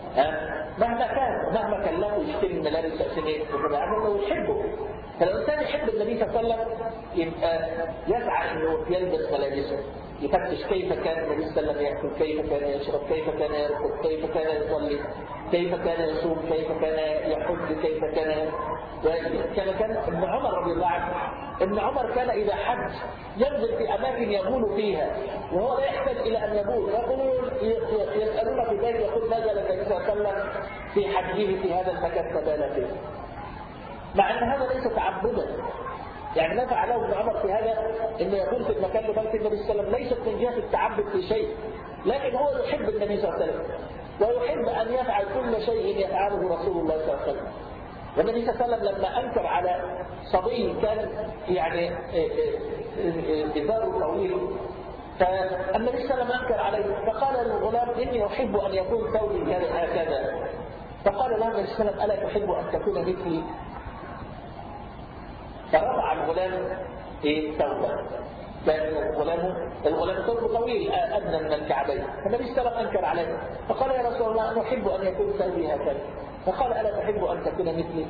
مهما كلفه يشتري ملابس عشان يكتب انه يحبه. فلو الانسان يحب النبي صلى الله عليه وسلم يبقى يسعى انه يلبس ملابسه يفتش كيف كان النبي صلى الله عليه وسلم ياكل كيف كان يشرب كيف كان يرقد كيف كان يصلي كيف كان يصوم كيف كان يحج كيف كان كان ابن عمر رضي الله عنه ابن عمر كان إذا حج ينزل في أماكن يبول فيها وهو لا يحتاج إلى أن يبول يسألون في ذلك يقول نزل النبي صلى الله عليه وسلم في حجه في هذا المكان فبال فيه مع أن هذا ليس تعبدا يعني ما فعله ابن عمر في هذا انه يقول في المكان لبلك النبي صلى الله عليه وسلم ليست من جهة التعبد في شيء لكن هو يحب النبي صلى الله عليه وسلم ويحب أن يفعل كل شيء يفعله رسول الله صلى الله عليه وسلم. والنبي صلى الله عليه وسلم لما أنكر على صبي كان يعني إزاره طويل فالنبي صلى الله عليه وسلم أنكر عليه فقال للغلام إني أحب أن يكون ثوبي هكذا فقال له النبي صلى الله عليه وسلم ألا تحب أن تكون مثلي فرفع الغلام ثوبا كان الغلام ثوبه طويل أدنى من الكعبين فالنبي صلى الله عليه وسلم أنكر عليه فقال يا رسول الله أنا أحب أن يكون ثوبي هكذا فقال ألا تحب أن تكون مثلي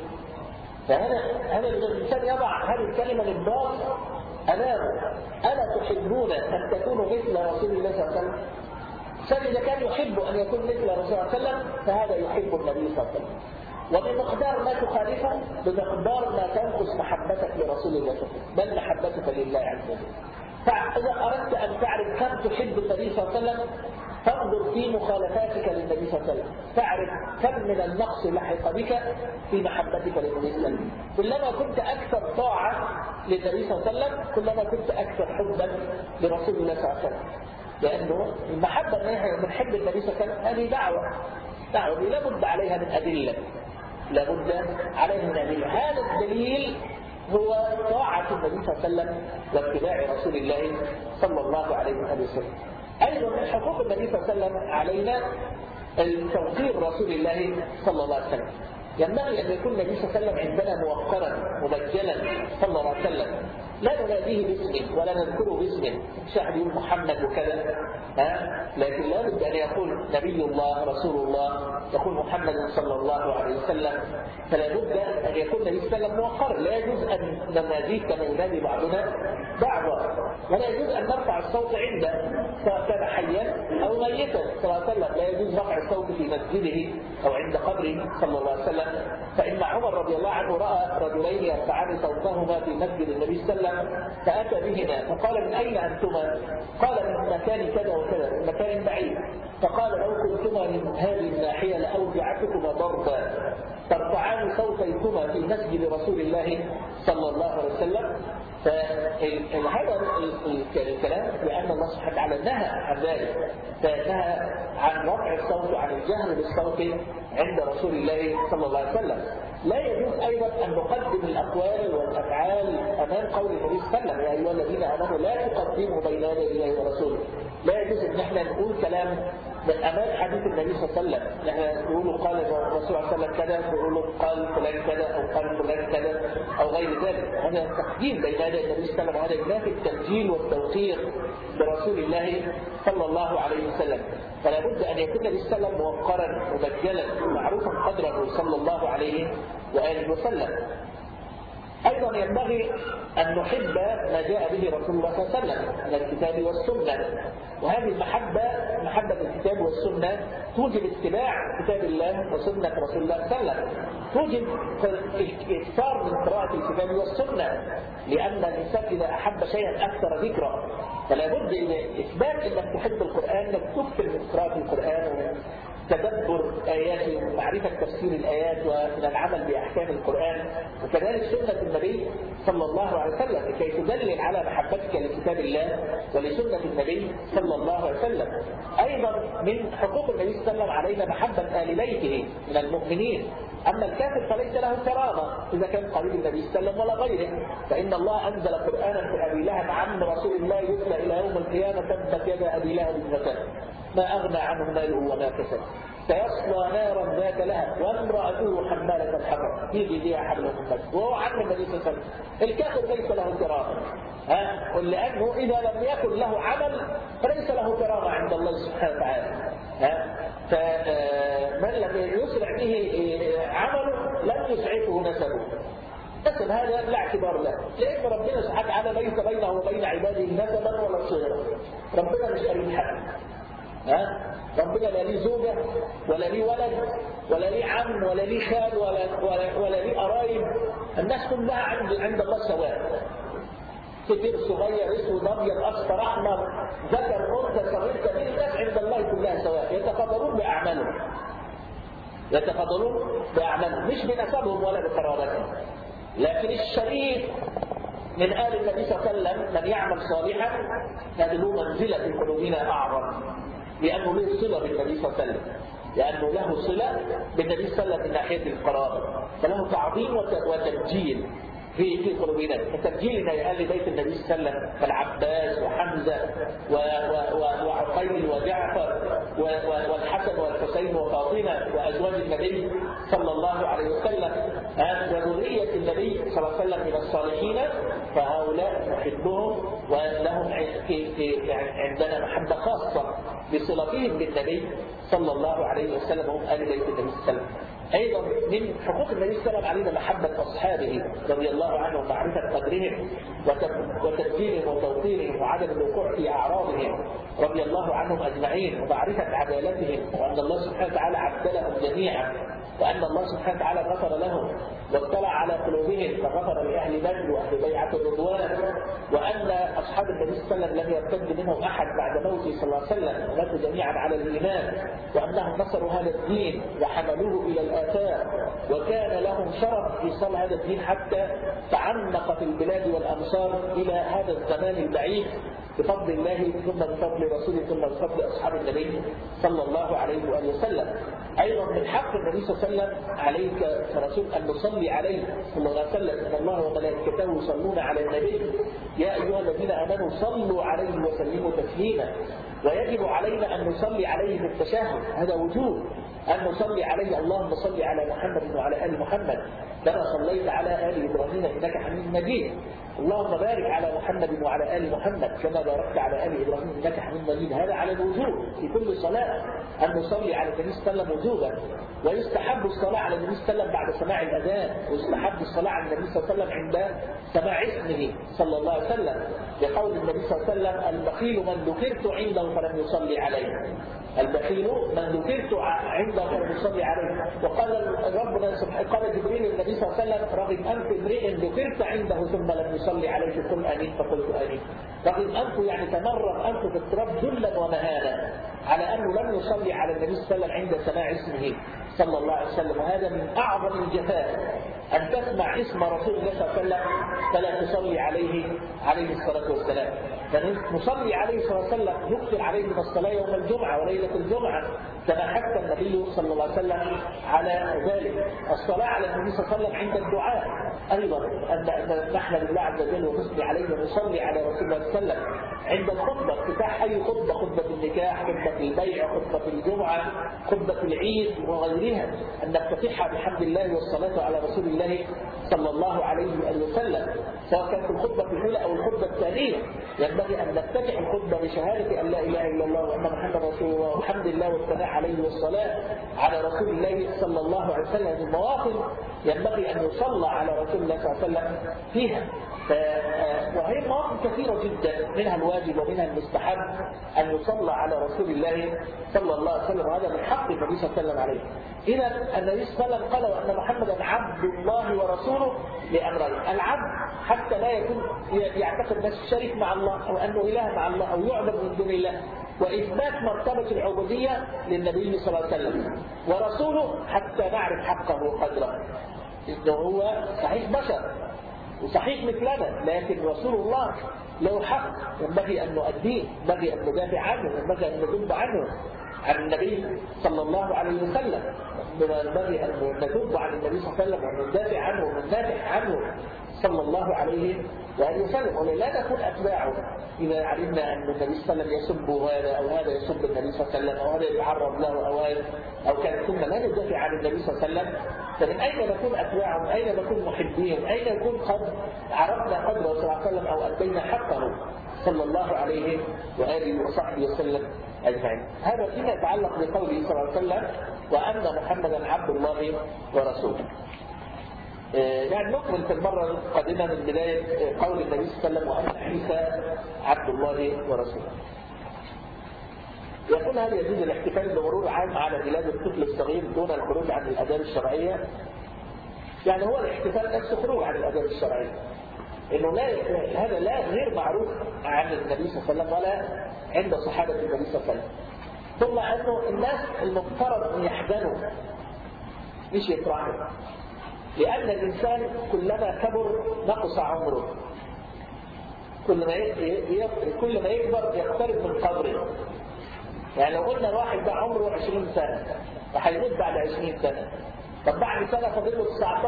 فهذا الإنسان يضع هذه الكلمة للباط أمامه ألا تحبون أن تكونوا مثل رسول الله صلى الله عليه وسلم إذا كان يحب أن يكون مثل رسول الله صلى الله عليه وسلم فهذا يحب النبي صلى الله عليه وسلم وبمقدار ما تخالفه بمقدار ما تنقص محبتك لرسول الله صلى الله عليه وسلم بل محبتك لله عز وجل. فإذا أردت أن تعرف كم تحب النبي صلى الله عليه وسلم فانظر في مخالفاتك للنبي صلى الله عليه وسلم تعرف كم من النقص لحق بك في محبتك للنبي صلى الله عليه وسلم. كلما كنت أكثر طاعة للنبي صلى الله عليه وسلم كلما كنت أكثر حبا لرسول الله صلى الله عليه وسلم لأنه المحبة من حب النبي صلى الله عليه وسلم هذه دعوة لا بد عليها من أدلة لابد عليه من أدلة. هذا الدليل هو طاعة النبي صلى الله عليه وسلم واتباع رسول الله صلى الله عليه وسلم. أيضا من حقوق النبي صلى الله عليه وسلم علينا توقير رسول الله صلى الله عليه وسلم. ينبغي أن يكون النبي صلى الله عليه وسلم عندنا موقرا مبجلا صلى الله عليه وسلم لا نناديه باسمه ولا نذكره باسمه مش أحد يقول محمد وكذا لكن لا بد أن يقول نبي الله رسول الله يقول محمد صلى الله عليه وسلم فلا بد أن يكون النبي صلى الله عليه وسلم موقرا لا يجوز أن نناديه كما ينادي بعضنا بعضا ولا يجوز أن نرفع الصوت عنده سواء كان حيا أو ميتا صلى الله عليه وسلم لا يجوز رفع الصوت في مسجده أو عند قبره صلى الله عليه وسلم. فإن عمر رضي الله عنه رأى رجلين يرفعان صوتهما في مسجد النبي صلى الله عليه وسلم فأتى بهما فقال من أين أنتما؟ قال من مكان كذا وكذا من مكان بعيد فقال لو كنتما من هذه الناحية لأوجعتكما ضربا ترفعان صوتيكما في مسجد رسول الله صلى الله عليه وسلم. فهذا الكلام لأن الله سبحانه وتعالى نهى عن ذلك فنهى عن رفع الصوت عن الجهر بالصوت عند رسول الله صلى الله عليه وسلم. لا يجوز أيضا أن نقدم الأقوال والأفعال أمام قول النبي صلى الله عليه وسلم يا أيها الذين آمنوا لا تقدموا بين يدي الله ورسوله. لا يجوز أن احنا نقول كلام من أمام حديث النبي صلى الله عليه وسلم نحن نقول قال الرسول صلى الله عليه وسلم كذا نقول قال فلان كذا أو قال فلان كذا أو غير ذلك. هذا تقديم بين يدي النبي صلى الله عليه وسلم هذا ينافي التبجيل والتوقير برسول الله صلى الله عليه وسلم. فلا بد أن يكون النبي صلى الله عليه وسلم موقرا مبجلا معروفا قدره صلى الله عليه وآله وسلم. أيضا ينبغي أن نحب ما جاء به رسول الله صلى الله عليه وسلم من الكتاب والسنة وهذه محبة الكتاب والسنة توجب اتباع كتاب الله وسنة رسول الله صلى الله عليه وسلم توجب إكثار من قراءة الكتاب والسنة لأن الإنسان إذا أحب شيئا أكثر ذكره فلا بد إذا إثبات أنك تحب القرآن أنك تكثر من قراءة القرآن تدبر آياته ومعرفة تفسير الآيات ومن العمل بأحكام القرآن، وكذلك سنة النبي صلى الله عليه وسلم لكي تدلل على محبتك لكتاب الله ولسنة النبي صلى الله عليه وسلم. أيضا من حقوق النبي صلى الله عليه وسلم علينا محبة آل بيته من المؤمنين. أما الكافر فليس له كرامة إذا كان قريب النبي صلى الله عليه وسلم ولا غيره، فإن الله أنزل قرآنا في أبي لهب عم رسول الله يتلى إلى يوم القيامة تبت يد أبي لهب وتب ما أغنى عنه ماله وما كسب سيصلى نارا ذات لهب وامرأته حمالة الحطب في جيدها حبل من مسد، وهو عم النبي صلى الله عليه وسلم. الكافر ليس له كرامة، لأنه إذا لم يكن له عمل فليس له كرامة عند الله سبحانه وتعالى. فمن لم يسرع به عمله لم يسعفه نسبه. نسب هذا لا اعتبار له، لأن ربنا سبحانه وتعالى ليس بينه وبين عباده نسبا ولا صهرا. ربنا مش قريب حد، ربنا لا لي زوجة ولا لي ولد ولا لي عم ولا لي خال ولا لي قرايب. الناس كلها عند الله سواء، كبير صغير اسود ابيض اصفر احمر ذكر انثى صغير كبير، الناس عند الله كلها سواء، يتفاضلون باعمالهم مش بنسبهم ولا بقرابتهم. لكن الشريف من آل النبي صلى الله عليه وسلم من يعمل صالحا هذا له منزلة في قلوبنا أعظم، لأنه له صلة بالنبي صلى الله عليه وسلم، لأنه له صلة بالنبي صلى الله عليه وسلم من ناحية القرابة، فله تعظيم وتبجيل في قلوبنا. وتبجيلنا لآل بيت النبي صلى الله عليه وسلم كالعباس وحمزة وعقيل وجعفر والحسن والحسين وفاطمة وأزواج النبي صلى الله عليه وسلم وذرية النبي صلى الله عليه وسلم من الصالحين، فهؤلاء نحبهم ولهم عندنا محبة خاصة بصلتهم بالنبي صلى الله عليه وسلم، هم آل بيت النبي صلى الله عليه وسلم. أيضا من حقوق النبي صلى الله عليه وسلم علينا محبة أصحابه رضي الله عنهم ومعرفة قدرهم وتبجيلهم وتوقيرهم وعدم الوقوع في أعراضهم رضي الله عنهم أجمعين، ومعرفة عدالتهم وأن الله سبحانه وتعالى عدلهم جميعا، وأن الله سبحانه وتعالى غفر لهم واطلع على قلوبهم فغفر لأهل بدر وأهل بيعة الرضوان، وأن أصحاب النبي صلى الله عليه وسلم لم يرتد منهم أحد بعد موته صلى الله عليه وسلم وماتوا جميعا على الإيمان، وأنهم نصروا هذا الدين وحملوه إلى الآثار، وكان لهم شرف إيصال هذا الدين حتى تعمق في البلاد والأمصار إلى هذا الزمان البعيد بفضل الله ثم بفضل رسوله ثم بفضل أصحاب النبي صلى الله عليه وآله وسلم. أيضا من حق النبي صلى الله عليه وسلم عليك كرسول أن نصلي عليه صلى الله عليه وسلم، إن الله وملائكته يصلون على النبي يا أيها الذين آمنوا صلوا عليه وسلموا تسليما. ويجب علينا أن نصلي عليه بالتشهد، هذا وجوب أن نصلي عليه، اللهم صل على محمد وعلى آل محمد كما صليت على آل إبراهيم إنك حميد مجيد، اللهم بارك على محمد وعلى آل محمد كما باركت على آل إبراهيم إنك حميد مجيد. هذا على الوجوب في كل صلاة أن نصلي على النبي صلى الله عليه وسلم وجوبا. ويستحب الصلاة على النبي صلى الله عليه وسلم بعد سماع الأذان، ويستحب الصلاة على النبي صلى الله عليه وسلم عند سماع اسمه صلى الله عليه وسلم، لقول النبي صلى الله عليه وسلم البخيل من ذكرت عنده فلم يصلي عليه، البخيل من ذكرت عنده فلم يصلي عليه. وقال ربنا سبحانه قال جبريل النبي صلى الله عليه وسلم رغم أنف امرئ ذكرت عنده ثم لم يصلي عليه قل آمين فقلت آمين. رغم أنفه يعني تمرغ أنفه في التراب ذلا ومهانا على أنه لم يصلي على النبي صلى الله عليه وسلم عند سماع اسمه صلى الله عليه وسلم. وهذا من أعظم الجفاء أن تسمع اسم رسول الله صلى الله عليه وسلم فلا تصلي عليه الصلاة والسلام. فنصلي عليه صلى الله عليه وسلم يكثر عليه من الصلاة يوم الجمعة وليلة الجمعة كما حث النبي صلى الله عليه وسلم على ذلك. الصلاة على النبي صلى الله عليه وسلم عند الدعاء أيضا أن نحمد الله عز وجل ونصلي عليه ونصلي على رسول الله صلى الله عليه وسلم عند الخطبة، افتتاح أي خطبة، خطبة النكاح، خطبة البيع، خطبة الجمعة، خطبة العيد وغيرها، أن نفتتحها بحمد الله والصلاة على رسول الله صلى الله عليه وسلم سواء كانت الخطبة الأولى أو الخطبة الثانية. ينبغي أن نفتتح الخطبة بشهادة أن لا إله إلا الله وأن محمدا رسول الله والحمد لله والثناء عليه والصلاة على رسول الله صلى الله عليه وسلم. المواطن ينبغي أن يصلى على رسول الله صلى الله عليه وسلم فيها، وهي مواطن كثيرة جدا منها الواجب ومنها المستحب أن يصلى على رسول الله صلى الله عليه وسلم، وهذا من حق النبي صلى الله عليه وسلم عليه. إذا النبي صلى الله عليه وسلم قال وأن محمدا عبد الله ورسوله لأمرين: العبد حتى لا يكون يعتقد نفسه شريك مع الله أو أنه إله مع الله أو يعبد من دون الله، وإثبات مرتبة العبودية للنبي صلى الله عليه وسلم ورسوله حتى نعرف حقه وقدره. إنه هو صحيح بشر وصحيح مثلنا، لكن رسول الله له حق ينبغي أن نؤديه، ينبغي أن ندافع عنه، ينبغي أن نذب عنه، عن النبي صلى الله عليه وسلم. ينبغي أن نذب عن النبي صلى الله عليه وسلم وأن ندافع عنه وندافع عنه صلى الله عليه وآله وسلم، ولا نكون أتباعه. إذا علمنا أن النبي صلى الله عليه وسلم يسب هذا أو هذا يسب النبي صلى الله عليه وسلم أو هذا يتعرض له أو كان كنا لا ندافع عن النبي صلى الله عليه وسلم، فمن أين نكون أتباعه؟ من أين نكون محبين؟ من أين نكون قد عرفنا قدره صلى الله عليه وسلم أو أدينا حقه صلى الله عليه وآله وصحبه وسلم أجمعين؟ هذا فيما يتعلق بقوله صلى الله عليه وسلم وأن محمدا عبد الله ورسوله. يعني نكمل في المرة القادمة من بداية قول النبي صلى الله عليه وسلم وأن عيسى عبد الله ورسوله. يقول هل يجوز الاحتفال بمرور عام على ميلاد الطفل الصغير دون الخروج عن الآداب الشرعية؟ يعني هو الاحتفال نفسه خروج عن الآداب الشرعية، إنه هذا لا غير معروف عن النبي صلى الله عليه وسلم ولا عند صحابة النبي صلى الله عليه وسلم. ثم أنه الناس المفترض أن يحزنوا مش يفرحوا، لأن الإنسان كلما كبر نقص عمره، كل ما يكبر يقترب من قبره. يعني لو قلنا الواحد ده عمره 20 سنة وهيموت بعد 20 سنة، طب بعد سنة فاضل له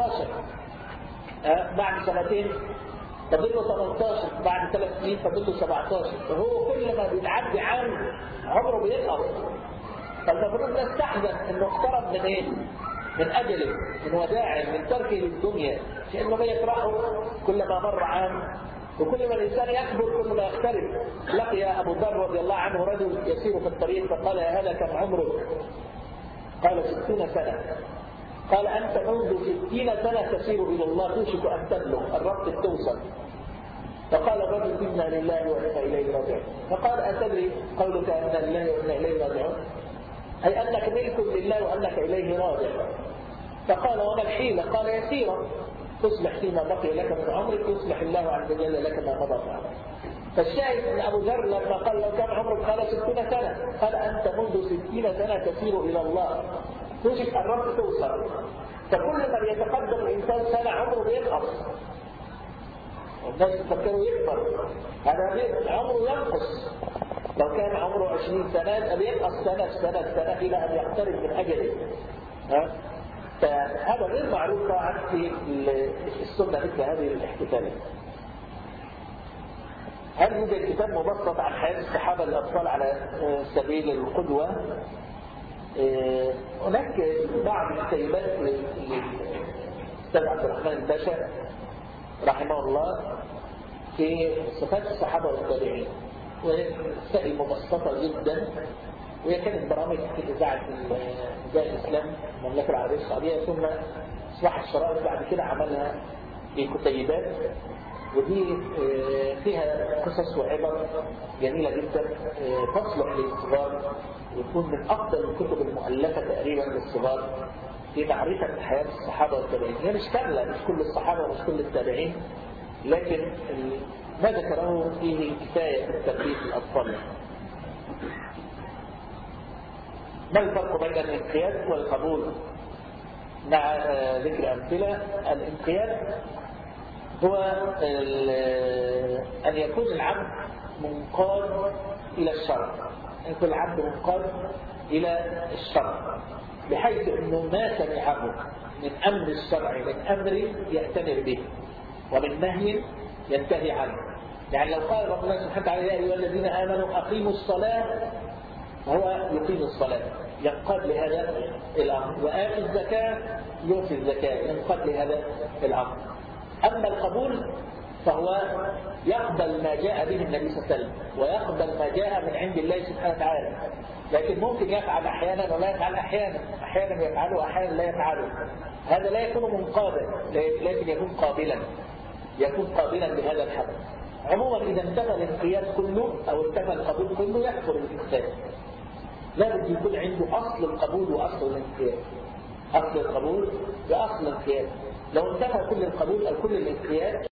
19، بعد سنتين فاضل له 18، بعد 3 سنين فاضل له 17، فهو كل ما بيتعدي عام عمره بينقص. فالمفروض الناس تحزن انه اقترب من ايه؟ من أجله، من وداعه، من تركه للدنيا، كأنه ما يفرحه كل ما مر عام، وكل ما الإنسان يكبر كل ما يختلف. لقي أبو ذر رضي الله عنه رجل يسير في الطريق فقال يا هذا كم عمرك؟ قال 60 سنة. قال أنت منذ 60 سنة تسير إلى الله توشك أن تبلغ، الرب توصل. فقال الرجل إنا لله وإنا إليه راجعون. فقال أتدري قولك إنا لله وإنا إليه راجعون أي أنك ملك لله وأنك إليه راجع. فقال وما الحيلة؟ قال يسيرا، تصلح فيما بقي لك من عمرك يصلح الله عز وجل لك ما مضى في عمرك. فالشاهد ان ابو ذر لما قال لو كان عمرك قال 60 سنة، قال انت منذ 60 سنة تسير الى الله توشك الرب توصل. فكل ما يتقدم الانسان سنة عمره بينقص، والناس تفكروا يكبر، هذا عمره ينقص. لو كان عمره 20 سنة بينقص سنة إلى أن يقترب من أجله. فهذا غير معروف طبعا في السنة مثل هذه الاحتفالات. هل يوجد كتاب مبسط عن حياة الصحابة الأطفال على سبيل القدوة؟ هناك بعض الكتيبات للأستاذ عبد الرحمن الباشا رحمه الله في صفات الصحابة والتابعين، وهي مبسطة جدا، وهي كانت برامج في إذاعة الإسلام المملكة العربية السعودية، ثم أصبحت الشرائط بعد كده عملها في كتيبات، ودي فيها قصص وعبر جميلة جدا تصلح للصغار، وتكون من أفضل الكتب المؤلفة تقريبا للصغار في معرفة حياة الصحابة والتابعين. هي مش كاملة، مش كل الصحابة ومش كل التابعين، لكن ما ذكره فيه كفاية في تربية الأطفال. ما الفرق بين الانقياد والقبول؟ مع ذكر أمثلة. الانقياد هو أن يكون العبد منقاد إلى الشرع، أن يكون العبد منقاد إلى الشرع، بحيث أنه ما سمعه من أمر الشرع من أمر يأتمر به ومن نهي ينتهي عنه. يعني لو قال ربنا سبحانه وتعالى يا أيها الذين آمنوا أقيموا الصلاة، وهو يقيم الصلاة ينقاد لهذا الأمر، وآتوا الزكاة يؤتي الزكاة ينقاد لهذا الأمر. أما القبول فهو يقبل ما جاء به النبي صلى الله عليه وسلم، ويقبل ما جاء من عند الله سبحانه وتعالى، لكن ممكن يفعل أحيانا ولا يفعل أحيانا، أحيانا يفعله وأحيانا لا يفعله. هذا لا يكون منقادا، لكن يكون قابلا بهذا الحد. عموما إذا انتفى الانقياد كله أو انتفى القبول كله يكفر الإنسان. لابد يكون عنده أصل القبول وأصل الانقياد، أصل القبول وأصل الانقياد. لو انتفى كل القبول أو كل الانقياد